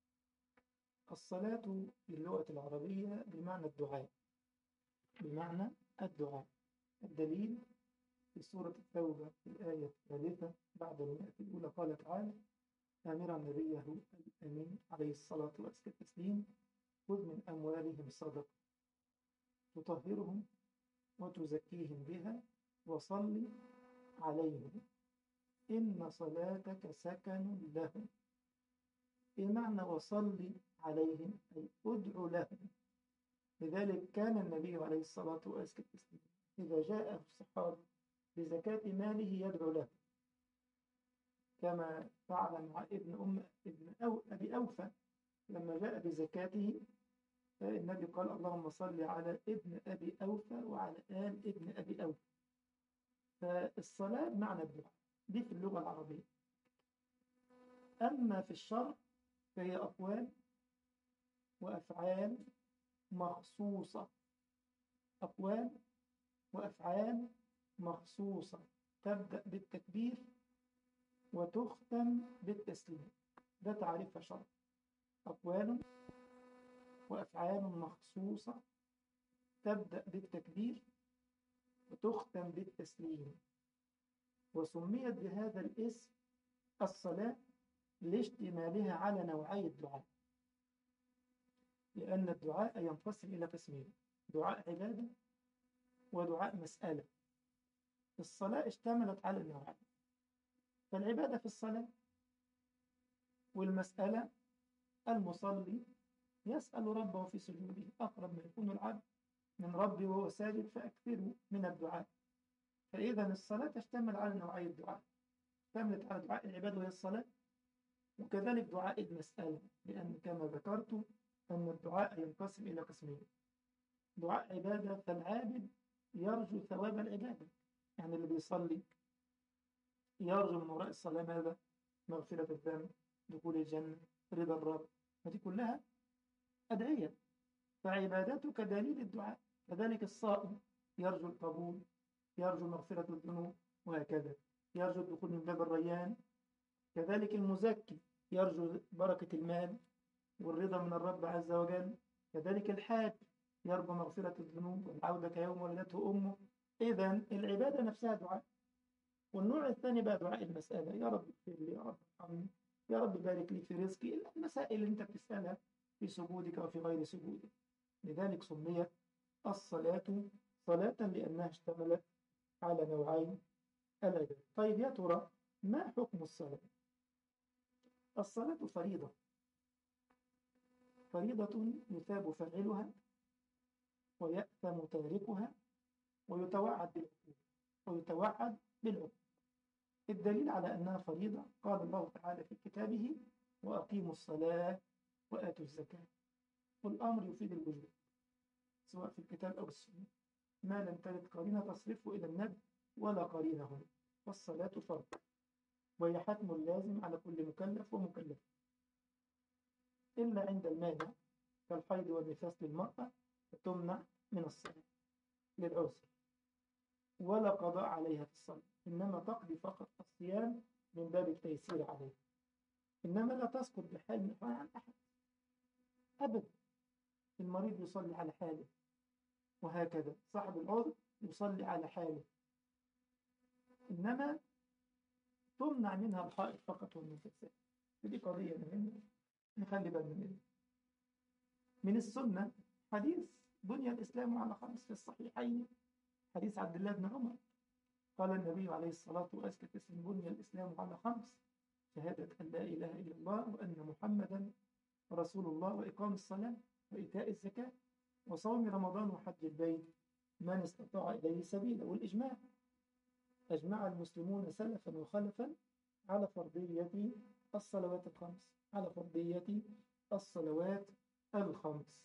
Speaker 1: الصلاة باللغة العربية بمعنى الدعاء، بمعنى الدعاء. الدليل في سورة التوبة في الآية الثالثة بعد المئة الأولى قال تعالى آمرا نبيه الأمين عليه الصلاة والتسليم: خذ من أموالهم صدقة تطهرهم وتزكيهم بها وصل عليهم إن صلاتك سكن لهم. إيه معنى وصل عليهم؟ أي أدعو لهم. لذلك كان النبي عليه الصلاة والسلام إذا جاء الصحابي بزكاة ماله يدعو له، كما فعل مع أبي أوفى لما جاء بزكاته. النبي قال: اللهم صل على ابن أبي أوفى وعلى آل ابن أبي أوفى. فالصلاة معنى الدعاء دي في اللغة العربية. أما في الشرع فهي أقوال وأفعال مخصوصة، أقوال وأفعال مخصوصة تبدأ بالتكبير وتختم بالتسليم. ده تعريف شرع: أقوال وأفعال مخصوصة تبدأ بالتكبير وتختم بالتسليم. وسميت بهذا الاسم الصلاة لاشتمالها على نوعي الدعاء، لأن الدعاء ينقسم إلى قسمين: دعاء عبادة ودعاء مسألة. الصلاة اشتملت على النوعين، فالعبادة في الصلاة، والمسألة المصلي يسأل ربه في سجوده، أقرب ما يكون العبد من ربه وهو ساجد فأكثره من الدعاء. فإذا الصلاة تشتمل على نوعي الدعاء، اشتملت على دعاء العبادة وهي الصلاة، وكذلك دعاء المسألة، لأن كما ذكرت أن الدعاء ينقسم إلى قسمين: دعاء عبادة فالعابد يرجو ثواب العبادة، يعني اللي بيصلي يرجو من وراء الصلاة ماذا؟ مغفرة الذنب، دخول الجنة، رضا الرب. هذه كلها أدعية، فعبادتك دليل الدعاء. كذلك الصائم يرجو القبول، يرجو مغفرة الذنوب، وهكذا يرجو الدخول من باب الريان. كذلك المزكي يرجو بركة المال والرضا من الرب عز وجل. كذلك الحاج يرجو مغفرة الذنوب والعودة كيوم ولدته أمه. إذن العبادة نفسها دعاء. والنوع الثاني بقى دعاء المسألة: يا رب اغفر لي، يا رب ارحمني، يا رب بارك لي في رزقي، المسائل اللي انت بتسألها في سجودك وفي غير سجودك. لذلك سميت الصلاة صلاة لأنها اشتملت على نوعين العبادة. طيب يا ترى ما حكم الصلاة؟ الصلاة فريضة، فريضة يثاب فاعلها ويأثم تاركها ويتوعد بالعقوبة. الدليل على أنها فريضة قال الله تعالى في كتابه: وأقيموا الصلاة وآتوا الزكاة. والأمر يفيد الوجوب سواء في الكتاب أو السنة، ما لم ترد قرينة تصرفه إلى الندب ولا قرينة هنا. والصلاة فرض، وهي حتم لازم على كل مكلف ومكلف، إلا عند المانع كالحيض والنفاس للمرأة فتمنع من الصلاة للعسر، ولا قضاء عليها في الصلاة، إنما تقضي فقط الصيام من باب التيسير عليه، إنما لا تسقط بحال من الأحوال عن أحد أبدا. المريض يصلي على حاله، وهكذا صاحب العذر يصلي على حاله، إنما تمنع منها الحائض فقط والنفساء. ودي قضية مهمة نخلي بالنا منها. من السنة حديث بني الإسلام على 5 في الصحيحين، حديث عبد الله بن عمر قال النبي عليه الصلاة والسلام: بني الإسلام على 5: شهادة أن لا إله إلا الله وأن محمدا رسول الله وإقام الصلاة وإيتاء الزكاة وصوم رمضان وحج البيت من استطاع إليه سبيلا. والإجماع أجمع المسلمون سلفا وخلفا على فرضية الصلوات الخمس، على فرضية الصلوات الخمس.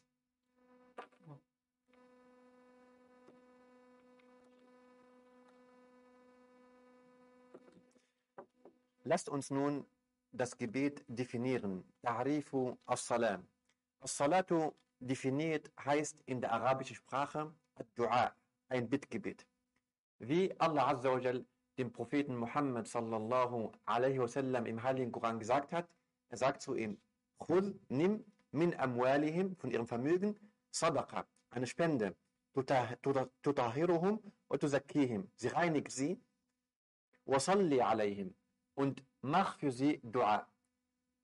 Speaker 2: Lasst uns nun das Gebet definieren. Ta'rifu as-Salam. As-Salatu definiert heißt in der arabischen Sprache Ad-Du'a, ein Bittgebet. Wie Allah Azza wa Jal dem Propheten Muhammad sallallahu alaihi wasallam im Heiligen Koran gesagt hat, er sagt zu ihm: Khudh, nimm min amwalihim, von ihrem Vermögen, Sadaqa, eine Spende, tutahhiruhum wa tuzakkihim, sie reinigt sie, wa salli alayhim, und mach für sie Dua.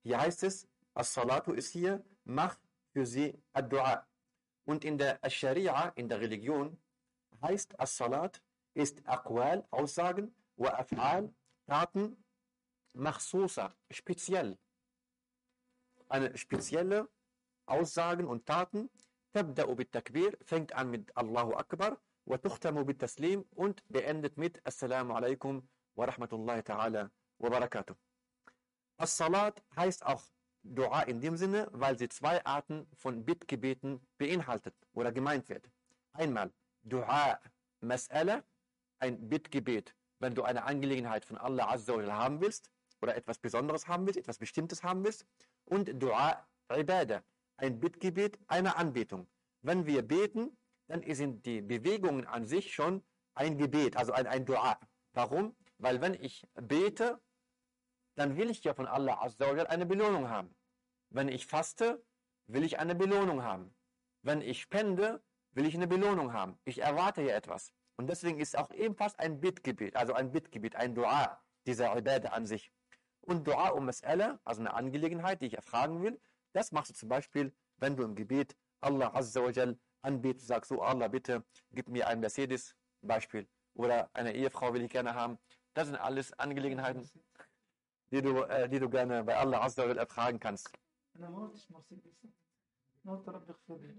Speaker 2: Hier heißt es, As-Salatu ist hier, mach für sie Ad-Dua. Und in der Scharia, in der Religion, heißt As-Salat ist Aqwal, Aussagen, wa Af'al, Taten, Makhsusa, speziell. Eine spezielle Aussagen und Taten, تبدأ بالتكبير, fängt an mit Allahu Akbar, وتختم بالتسليم und beendet mit Assalamu alaikum wa rahmatullahi ta'ala wa barakatuh. As-Salat heißt auch Dua in dem Sinne, weil sie zwei Arten von Bittgebeten beinhaltet oder gemeint wird. Einmal Dua Mas'ala, ein Bittgebet, wenn du eine Angelegenheit von Allah Azza wa Jalla haben willst oder etwas Besonderes haben willst, etwas Bestimmtes haben willst, und Dua Ibadah, ein Bittgebet einer Anbetung. Wenn wir beten, dann sind die Bewegungen an sich schon ein Gebet, also ein Dua. Warum? Weil wenn ich bete, dann will ich ja von Allah Azza wa Jalla eine Belohnung haben. Wenn ich faste, will ich eine Belohnung haben. Wenn ich spende, will ich eine Belohnung haben. Ich erwarte ja etwas. Und deswegen ist auch ebenfalls ein Bittgebet, also ein Bittgebet, ein Dua, dieser Ibadah an sich. Und Dua Mas'ala, also eine Angelegenheit, die ich erfragen will, das machst du zum Beispiel, wenn du im Gebet Allah Azza wa Jal anbetest, sagst so, Allah, bitte, gib mir einen Mercedes, Beispiel, oder eine Ehefrau will ich gerne haben. Das sind alles Angelegenheiten, die du gerne bei Allah Azza wa Jal erfragen kannst.
Speaker 1: أنا ما قلتش مرسيدس، أنا قلت رب اغفر لي.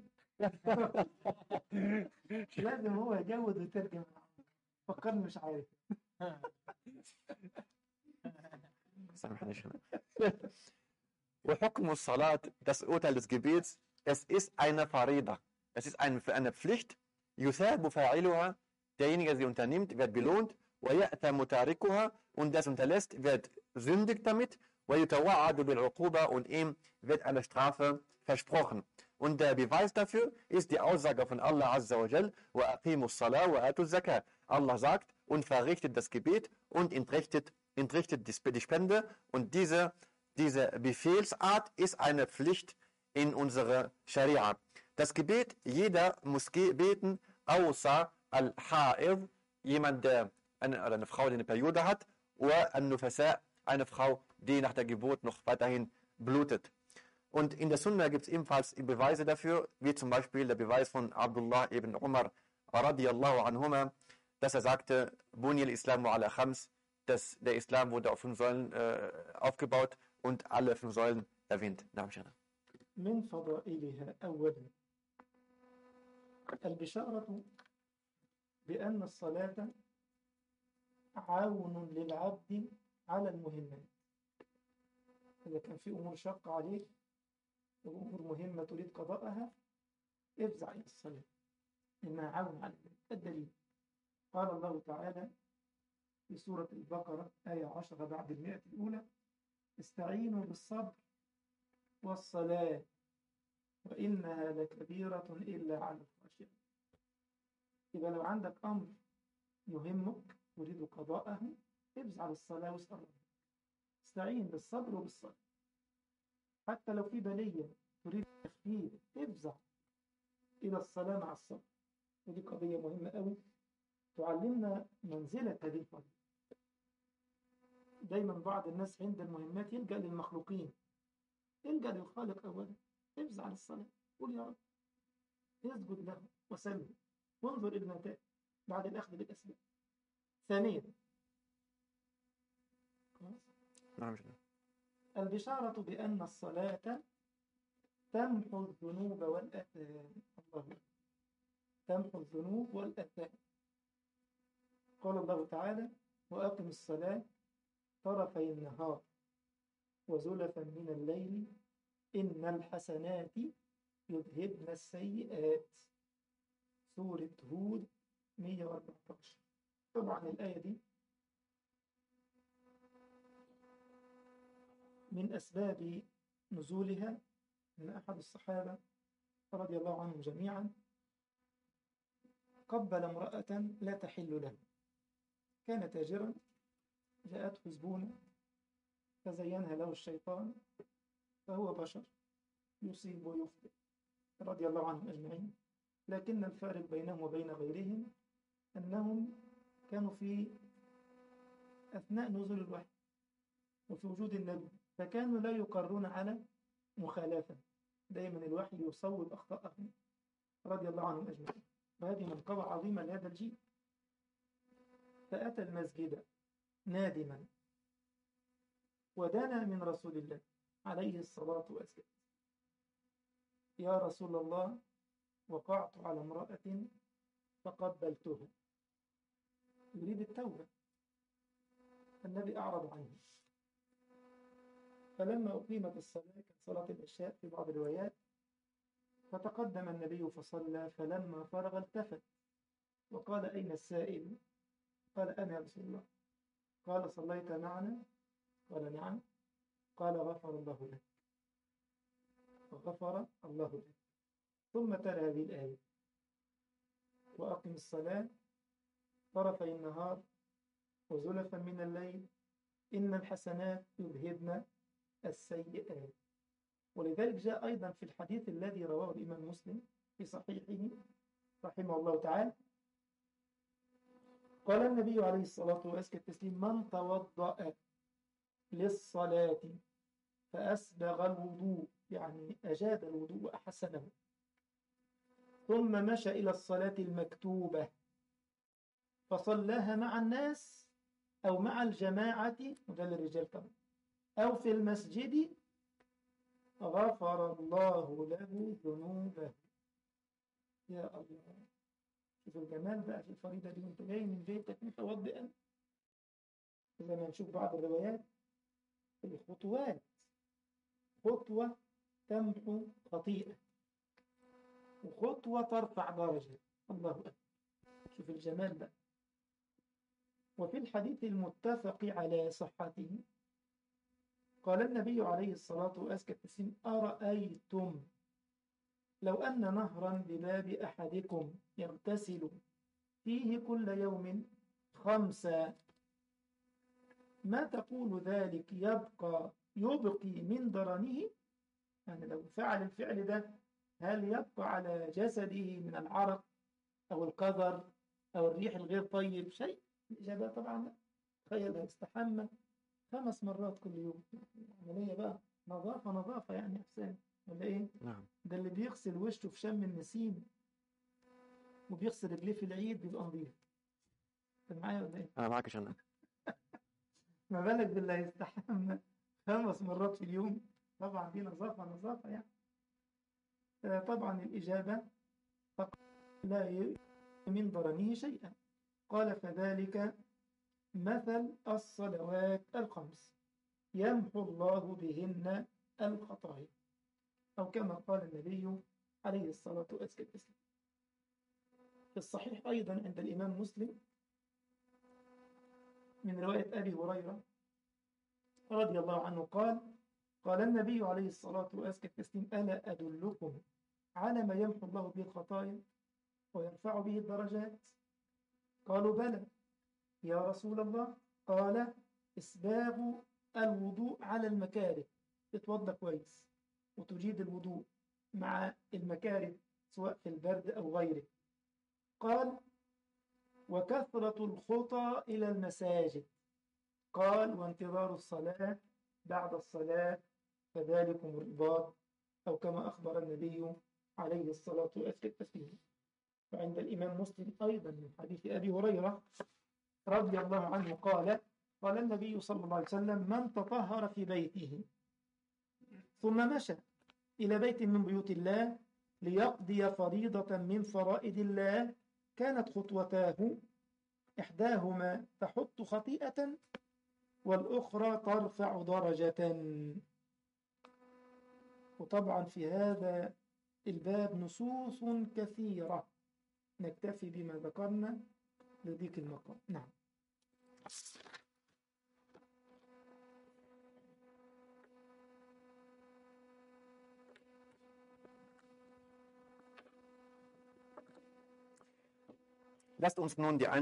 Speaker 1: لازم هو يجود ويترجم. فكرني مش عارف.
Speaker 2: سامحني شنو. وحكم الصلاة, das Urteil des Gebets, es ist eine Farida, es ist eine Pflicht, يثاب فاعلها, derjenige, der sie unternimmt, wird belohnt, ويأثم تاركها, und das unterlässt, wird sündig damit, ويتوعد بالعقوبة, und ihm wird eine Strafe versprochen. Und der Beweis dafür ist die Aussage von Allah Azza wa Jal, وَأَقِيمُوا الصَّلَاةَ وَآتُوا الزَّكَاةَ. Allah sagt und verrichtet das Gebet und entrichtet die Spende, und diese Befehlsart ist eine Pflicht in unserer Scharia. Das Gebet, jeder muss beten, außer al-Ha'id, jemand, der eine Frau, die eine Periode hat, oder an-Nufasa, eine Frau, die nach der Geburt noch weiterhin blutet. Und in der Sunna gibt es ebenfalls Beweise dafür, wie zum Beispiel der Beweis von Abdullah ibn Umar radiyallahu anhuma, dass er sagte, Buni al-Islamu ala khams, dass der Islam wurde auf 5 Säulen aufgebaut und alle 5 Säulen erwähnt.
Speaker 1: من فضائلها أولا البشارة بأن الصلاة عون للعبد على المهمات. إذا كان في أمور شاقة عليك وأمور مهمة تريد قضاءها، افزع إلى الصلاة إنها عون عليك. الدليل قال الله تعالى في سورة البقرة آية 10 بعد 100 الأولى: استعينوا بالصبر والصلاة وإنها لكبيرة إلا على الخاشعين. إذا لو عندك أمر يهمك تريد قضاءه، افزع للصلاة واسأل ربك. استعين بالصبر وبالصلاة. حتى لو في بلية تريد تخفيف، افزع إلى الصلاة مع الصبر. ودي قضية مهمة أوي تعلمنا منزلة هذه القضية. دايما بعض الناس عند المهمات يلجأ للمخلوقين، الجأ للخالق أولا. افزع للصلاة، قول يا رب، اسجد له وسلم وانظر إلى النتائج بعد الأخذ بالأسباب. ثانيا البشارة بأن الصلاة تمحو الذنوب والآثام. الله، تمحو الذنوب والآثام. قال الله تعالى: وأقم الصلاة طرفي النهار وزلفا من الليل إن الحسنات يذهبن السيئات. سورة هود 114. طبعا الآية دي من أسباب نزولها أن أحد الصحابة رضي الله عنهم جميعا قبل امرأة لا تحل له. كان تاجرا، جاءته زبونة فزينها له الشيطان، فهو بشر يصيب ويخطئ رضي الله عنهم أجمعين. لكن الفارق بينهم وبين غيرهم أنهم كانوا في أثناء نزول الوحي وفي وجود النبي فكانوا لا يقرون على مخالفة، دائما الوحي يصوب أخطاءهم رضي الله عنهم أجمعين. وهذه منقبة عظيمة لهذا الجيل. فأتى المسجد نادما ودنا من رسول الله عليه الصلاة والسلام: يا رسول الله، وقعت على امرأة فقبلتها. يريد التوبة. النبي أعرض عنه. فلما أقيمت الصلاة، كانت صلاة العشاء في بعض الروايات، فتقدم النبي فصلى، فلما فرغ التفت وقال: أين السائل؟ قال: أنا يا رسول الله. قال: صليت معنا؟ قال: نعم. قال: غفر الله لك. غفر الله لك. ثم تلا هذه الآية: وأقم الصلاة طرفي النهار وزلفا من الليل إن الحسنات يذهبن السيئات. ولذلك جاء أيضا في الحديث الذي رواه الإمام مسلم في صحيحه رحمه الله تعالى، قال النبي عليه الصلاة والسلام: من توضأ للصلاة فأسبغ الوضوء، يعني أجاد الوضوء وأحسنه، ثم مشى إلى الصلاة المكتوبة فصلاها مع الناس أو مع الجماعة، وده للرجال طبعا، أو في المسجد، غفر الله له ذنوبه. يا الله، شوف الجمال بقى في الفريضة دي وانت جاي من بيتك متوضئا. زي ما نشوف بعض الروايات، الخطوات، خطوة تمحو خطيئة وخطوة ترفع درجة. الله أكبر، شوف الجمال بقى. وفي الحديث المتفق على صحته قال النبي عليه الصلاة والسلام: أرأيتم لو أن نهرا بباب أحدكم يغتسل فيه كل يوم 5، ما تقول ذلك يبقي من درنه؟ يعني لو فعل الفعل ده هل يبقى على جسده من العرق أو القذر أو الريح الغير طيب شيء؟ الإجابة طبعا لا. تخيل يستحمى 5 مرات كل يوم، عملية بقى نظافة يعني أحسن ولا إيه؟
Speaker 2: نعم.
Speaker 1: ده اللي بيغسل وشه في شم النسيم وبيغسل رجليه في العيد بيبقى نظيف. أنت معايا ولا إيه؟
Speaker 2: أنا معك يا شنك.
Speaker 1: ما بالك باللي هيستحمى 5 مرات في اليوم؟ طبعا دي نظافة يعني. طبعا الإجابة لا من ضرنه شيئا. قال: فذلك مثل الصلوات الخمس يمحو الله بهن الخطايا، أو كما قال النبي عليه الصلاة والسلام. في الصحيح أيضا عند الإمام مسلم من رواية أبي هريرة رضي الله عنه قال النبي عليه الصلاة والسلام: ألا أدلكم على ما يمحو الله به الخطايا ويرفع به الدرجات؟ قالوا: بلى يا رسول الله. قال: إسباغ الوضوء على المكاره، تتوضى كويس وتجيد الوضوء مع المكاره سواء في البرد أو غيره. قال: وكثرة الخطى إلى المساجد. قال: وانتظار الصلاة بعد الصلاة، فذلكم الرباط، أو كما أخبر النبي عليه الصلاة والسلام. وعند الإمام مسلم أيضا من حديث أبي هريرة رضي الله عنه قال النبي صلى الله عليه وسلم: من تطهر في بيته ثم مشى إلى بيت من بيوت الله ليقضي فريضة من فرائض الله، كانت خطوتاه إحداهما تحط خطيئة والأخرى ترفع درجة. وطبعا في هذا الباب نصوص كثيرة، نكتفي بما ذكرنا لضيق المقام. نعم.
Speaker 2: Lasst uns nun die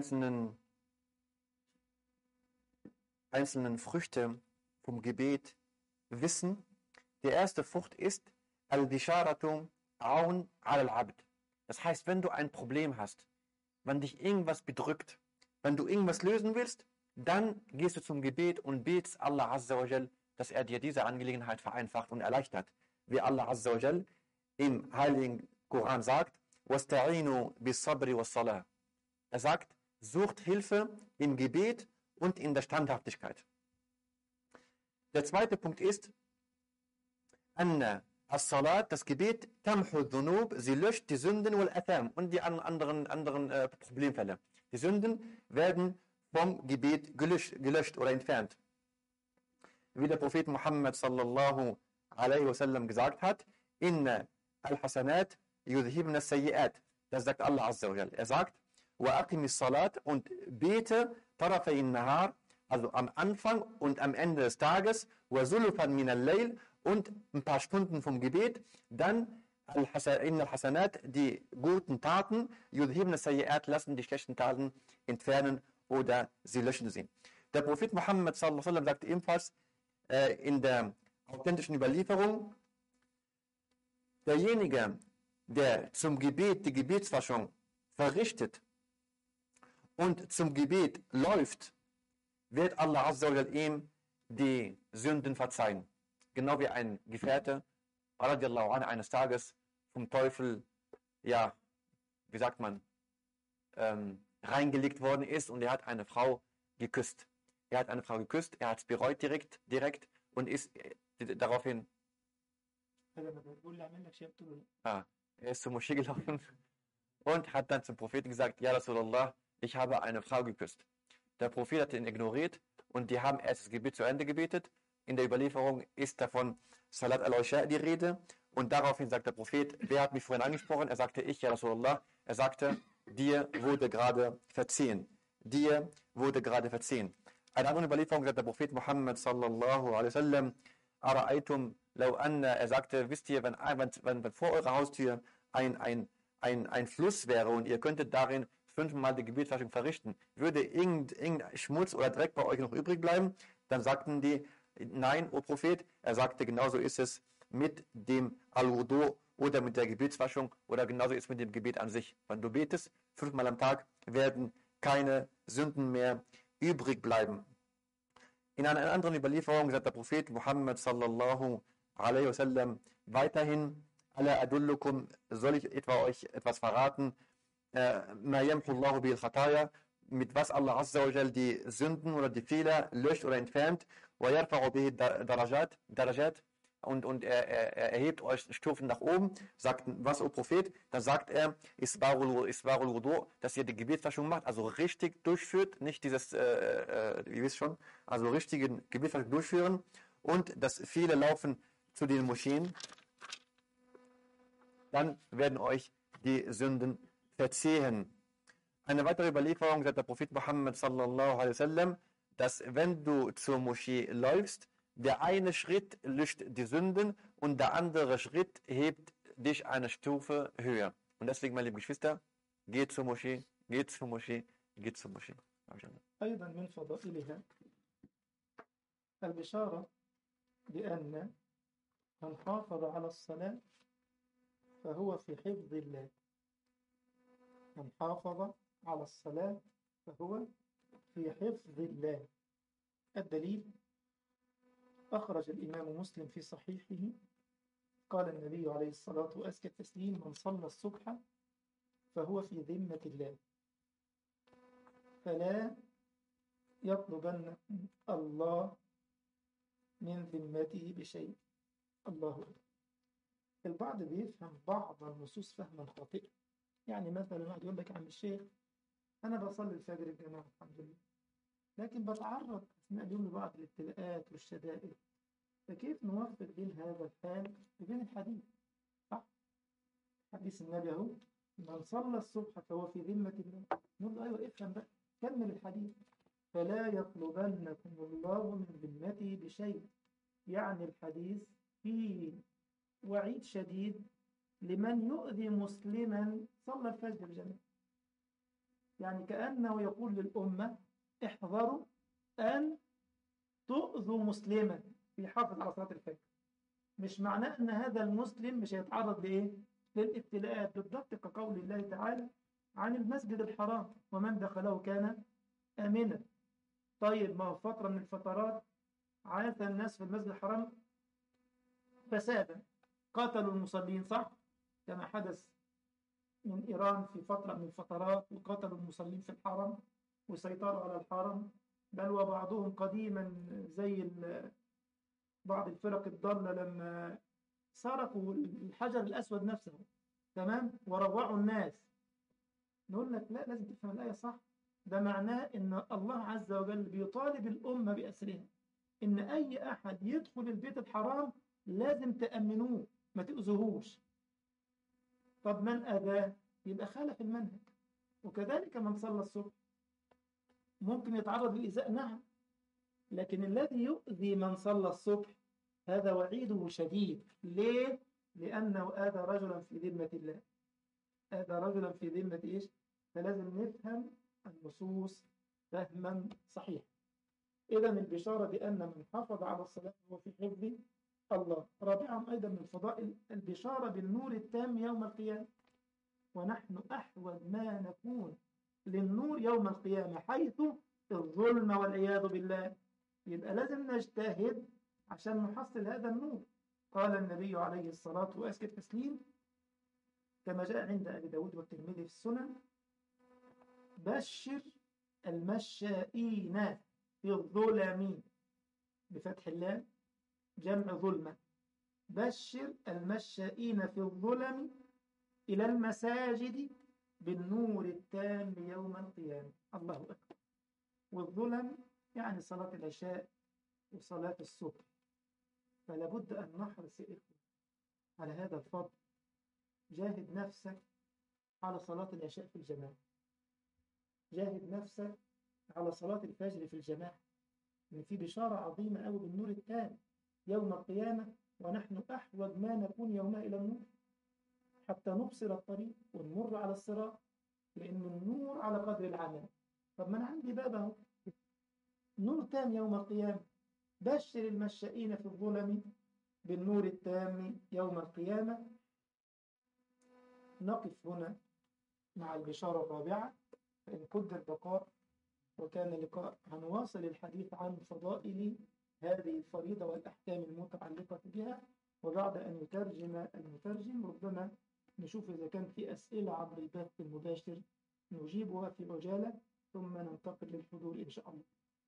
Speaker 2: einzelnen Früchte vom Gebet wissen. Die erste Frucht ist Al-Bisharatu Aun al-Abd. Das heißt, wenn du ein Problem hast, wenn dich irgendwas bedrückt, wenn du irgendwas lösen willst, dann gehst du zum Gebet und betest Allah Azza wa Jal dass er dir diese Angelegenheit vereinfacht und erleichtert. Wie Allah Azza wa Jal im Heiligen Koran sagt, وَاسْتَعِينُوا بِالصَّبْرِ وَالصَّلَاةِ. Er sagt, sucht Hilfe im Gebet und in der Standhaftigkeit. Der zweite Punkt ist, Anna as-Salat, das Gebet, tamhu dhunub, sie löscht die Sünden wal atham und die anderen Problemfälle. Die Sünden werden vom Gebet gelöscht oder entfernt. Wie der Prophet Muhammad sallallahu alaihi wasallam gesagt hat, inna al-Hasanat yudhibna as-Sayyi'at. Das sagt Allah Azza wa Jal. Er sagt, wa aqimis Salat und bete tarafay nahar, also am Anfang und am Ende des Tages, wa zulufan min al-Layl und ein paar Stunden vom Gebet, dann in al-Hasanat, die guten Taten, yudhibna as-Sayyi'at, lassen die schlechten Taten entfernen oder sie löschen sie. Der Prophet Muhammad sallallahu alaihi wasallam sagt ebenfalls in der authentischen Überlieferung, derjenige, der zum Gebet die Gebetswaschung verrichtet und zum Gebet läuft, wird Allah Azza wa Jal ihm die Sünden verzeihen. Genau wie ein Gefährte, radiallahu anhu, eines Tages vom Teufel, ja, wie sagt man, reingelegt worden ist und er hat eine Frau geküsst. Er hat es bereut direkt und ist daraufhin, er ist zur Moschee gelaufen und hat dann zum Propheten gesagt, ja Rasulallah, ich habe eine Frau geküsst. Der Prophet hat ihn ignoriert und die haben erst das Gebet zu Ende gebetet. In der Überlieferung ist davon Salat al-Isha die Rede und daraufhin sagt der Prophet, wer hat mich vorhin angesprochen? Er sagte, ich, ja Rasulallah. Er sagte, dir wurde gerade verziehen. Dir wurde gerade verziehen. Eine andere Überlieferung sagt der Prophet Muhammad sallallahu alaihi wasallam, Ara'aytum law anna, er sagte, wisst ihr, wenn vor eurer Haustür ein Fluss wäre und ihr könntet darin 5-mal die Gebetswaschung verrichten, würde irgendein Schmutz oder Dreck bei euch noch übrig bleiben? Dann sagten die, nein, o Prophet. Er sagte, genauso ist es mit dem Al-Wudu oder mit der Gebetswaschung oder genauso ist es mit dem Gebet an sich. Wenn du betest, 5-mal am Tag, werden keine Sünden mehr übrig bleiben. In einer anderen Überlieferung sagt der Prophet Muhammad sallallahu alaihi wasallam weiterhin, Ala adullukum, soll ich euch etwas verraten, ma yamhu Allahu bil khataya, mit was Allah Azza wa Jal die Sünden oder die Fehler löscht oder entfernt, wa yarfa'u bihi darajat, und er erhebt euch Stufen nach oben. Sagt, was, o Prophet? Dann sagt er, Isbarul Wudu, dass ihr die Gebetswaschung macht, also richtig durchführt, nicht dieses, ihr wisst schon, also richtige Gebetswaschung durchführen, und dass viele laufen zu den Moscheen, dann werden euch die Sünden verziehen. Eine weitere Überlieferung sagt der Prophet Muhammad sallallahu alaihi wasallam, dass wenn du zur Moschee läufst, der eine Schritt löscht die Sünden und der andere Schritt hebt dich eine Stufe höher. Und deswegen, meine lieben Geschwister, geht zur Moschee, geht zur Moschee, geht zur Moschee.
Speaker 1: أيضا من فضائلها البشارة بأن من حافظ على الصلاة فهو في حفظ الله. من حافظ على الصلاة فهو في حفظ الله. الدليل أخرج الإمام مسلم في صحيحه قال النبي عليه الصلاة وأزكى التسليم من صلى الصبح فهو في ذمة الله فلا يطلبن الله من ذمته بشيء. الله أكبر. البعض بيفهم بعض النصوص فهما خاطئا. يعني مثلا واحد يقول لك عم الشيخ أنا بصلي الفجر الجماعة الحمد لله، لكن بتعرض أثناء اليوم لبعض الابتلاءات والشدائد، فكيف نوفق بين هذا الحال وبين الحديث؟ صح؟ حديث النبي أهو، من صلى الصبح فهو في ذمة الله. نقول له أيوه افهم بقى، كمل الحديث. فلا يطلبنكم الله من ذمته بشيء. يعني الحديث فيه وعيد شديد لمن يؤذي مسلما صلى الفجر بجماعة. يعني كأنه يقول للأمة احذروا أن تؤذوا مسلما بيحافظ على صلاة الفجر. مش معناه أن هذا المسلم مش هيتعرض لإيه؟ للابتلاءات، بالضبط كقول الله تعالى عن المسجد الحرام ومن دخله كان آمنا. طيب ما هو فترة من الفترات عاث الناس في المسجد الحرام فسادا، قتلوا المصلين، صح؟ كما حدث من إيران في فترة من الفترات، وقتلوا المصلين في الحرم وسيطروا على الحرم. بل وبعضهم قديما زي بعض الفرق الضالة لما سرقوا الحجر الأسود نفسه، تمام، وروعوا الناس. نقول لك لا، لازم تفهم الآية صح. ده معناه إن الله عز وجل بيطالب الأمة بأسرها، إن أي أحد يدخل البيت الحرام لازم تأمنوه، ما تؤذوهوش. طب من أذاه يبقى خالف المنهج. وكذلك من صلى الصبح ممكن يتعرض للإيذاء، نعم، لكن الذي يؤذي من صلى الصبح هذا وعيده شديد. ليه؟ لأنه آذى رجلا في ذمة الله، آذى رجلا في ذمة إيش؟ فلازم نفهم النصوص فهما صحيحا. إذا البشارة بأن من حافظ على الصلاة هو في حفظ الله. رابعا أيضا من فضائل البشارة بالنور التام يوم القيامة، ونحن أحوج ما نكون للنور يوم القيامة حيث الظلم والعياذ بالله. يبقى لازم نجتهد عشان نحصل هذا النور. قال النبي عليه الصلاة وأزكى التسليم كما جاء عند أبي داود والترمذي في السنن: بشر المشائين في الظلم، بفتح اللام، جمع ظلمة. بشر المشائين في الظلم إلى المساجد بالنور التام يوم القيامة. الله أكبر. والظلم يعني صلاة العشاء وصلاة الصبح. فلا بد أن نحرص يا إخوة على هذا الفضل. جاهد نفسك على صلاة العشاء في الجماعة، جاهد نفسك على صلاة الفجر في الجماعة، إن في بشارة عظيمة أوي بالنور التام يوم القيامة، ونحن أحوج ما نكون يومها إلى النور حتى نبصر الطريق ونمر على الصراط، لأن النور على قدر العمل. طب ما أنا عندي باب أهو، نور تام يوم القيامة. بشر المشائين في الظلم بالنور التام يوم القيامة. نقف هنا مع البشارة الرابعة، فإن قدر البقاء وكان لقاء هنواصل الحديث عن فضائل هذه الفريضة والأحكام المتعلقة بها. وبعد أن يترجم المترجم ربما نشوف إذا كان في أسئلة عبر البث المباشر نجيبها في عجالة، ثم ننتقل للحضور إن شاء الله.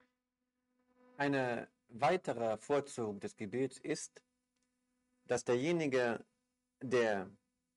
Speaker 2: Ein weiterer Vorzug des Gebets ist, dass derjenige, der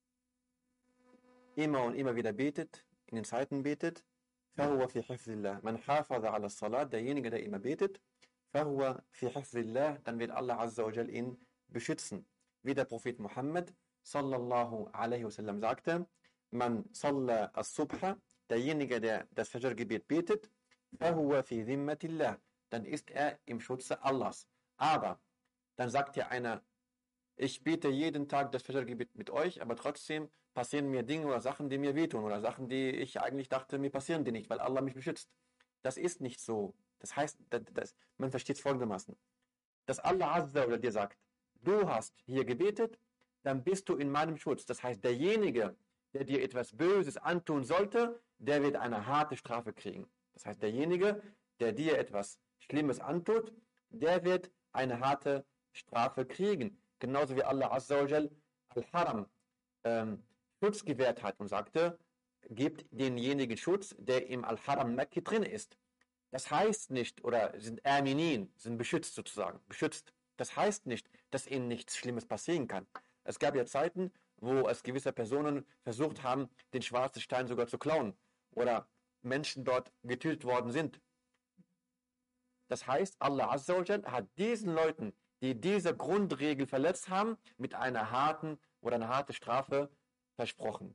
Speaker 2: immer und immer wieder betet, in den Zeiten betet, فهو في حفظ الله. Man حافظ على الصلاة, derjenige, der immer betet, فهو في حفظ الله, dann wird Allah Azza wa Jal ihn beschützen. Wie der Prophet Muhammad sallallahu alaihi wasallam sagte: Man salla as-subha, derjenige, der das Fajr-Gebet betet, فهو في ذمة الله, dann ist er im Schutze Allahs. Aber dann sagt ja einer: Ich bete jeden Tag das Fajr-Gebet mit euch, aber trotzdem passieren mir Dinge oder Sachen, die mir wehtun, oder Sachen, die ich eigentlich dachte, mir passieren die nicht, weil Allah mich beschützt. Das ist nicht so. Das heißt, man versteht es folgendermaßen: Dass Allah Azza wa Jal dir sagt, du hast hier gebetet, dann bist du in meinem Schutz. Das heißt, derjenige, der dir etwas Böses antun sollte, der wird eine harte Strafe kriegen. Das heißt, derjenige, der dir etwas Schlimmes antut, der wird eine harte Strafe kriegen. Genauso wie Allah Azza wa Jal Al-Haram Schutz gewährt hat und sagte: Gebt denjenigen Schutz, der im Al-Haram Mekki drin ist. Das heißt nicht, oder sind Aminin, sind beschützt sozusagen, beschützt. Das heißt nicht, dass ihnen nichts Schlimmes passieren kann. Es gab ja Zeiten, wo es gewisse Personen versucht haben, den schwarzen Stein sogar zu klauen oder Menschen dort getötet worden sind. Das heißt, Allah Azza wa Jal hat diesen Leuten, die diese Grundregel verletzt haben, mit einer harten oder einer harten Strafe versprochen.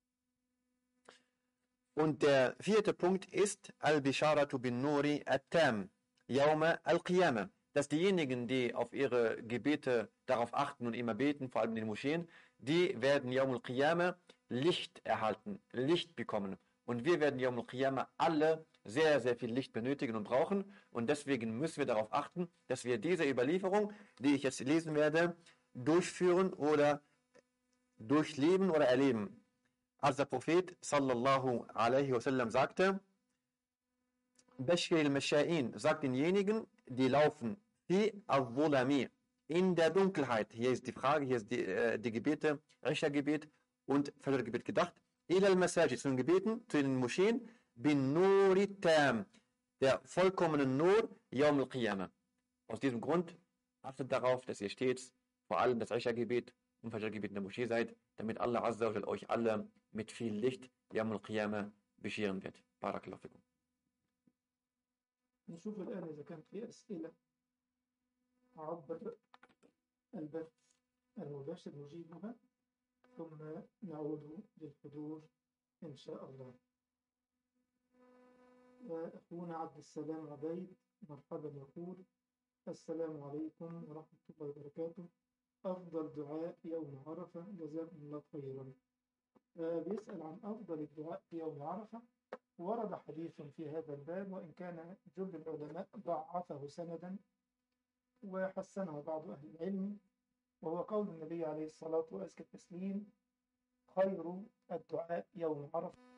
Speaker 2: Und der vierte Punkt ist Al-Bisharatu bin Nuri at-Tam, Yawma al-Qiyamah, dass diejenigen, die auf ihre Gebete darauf achten und immer beten, vor allem in den Moscheen, die werden Yawm al-Qiyamah Licht erhalten, Licht bekommen. Und wir werden Yawm al-Qiyamah alle sehr, sehr viel Licht benötigen und brauchen. Und deswegen müssen wir darauf achten, dass wir diese Überlieferung, die ich jetzt lesen werde, durchführen oder durchleben oder erleben. Als der Prophet sallallahu alaihi wasallam sagte: Bashir al-Masha'in, sagt denjenigen, die laufen في الظلم, in der Dunkelheit. Hier ist die Frage, hier ist die Gebete, Isha-Gebet und Fajr-Gebet gedacht. Ilal Masajid, zu den Gebeten, zu den Moscheen, bin Nuri Tam, der vollkommenen Nur, Yawm al-Qiyamah. Aus diesem Grund achtet darauf, dass ihr stets vor allem das Isha-Gebet und Fajr-Gebet in der Moschee seid, damit Allah Azza wa Jal euch alle mit viel Licht, Yawm al-Qiyamah, bescheren wird. Barakallahu fikum.
Speaker 1: نشوف الآن إذا كانت في أسئلة عبر البث المباشر نجيبها ثم نعود للحضور إن شاء الله. أخونا عبد السلام عبيد مرحبا يقول: السلام عليكم ورحمة الله وبركاته، أفضل دعاء يوم عرفة، جزاكم الله خيرا. بيسأل عن أفضل الدعاء في يوم عرفة. ورد حديث في هذا الباب، وإن كان جل العلماء ضعفه سندا وحسنه بعض أهل العلم، وهو قول النبي عليه الصلاة وأزكى التسليم: خير الدعاء يوم عرفة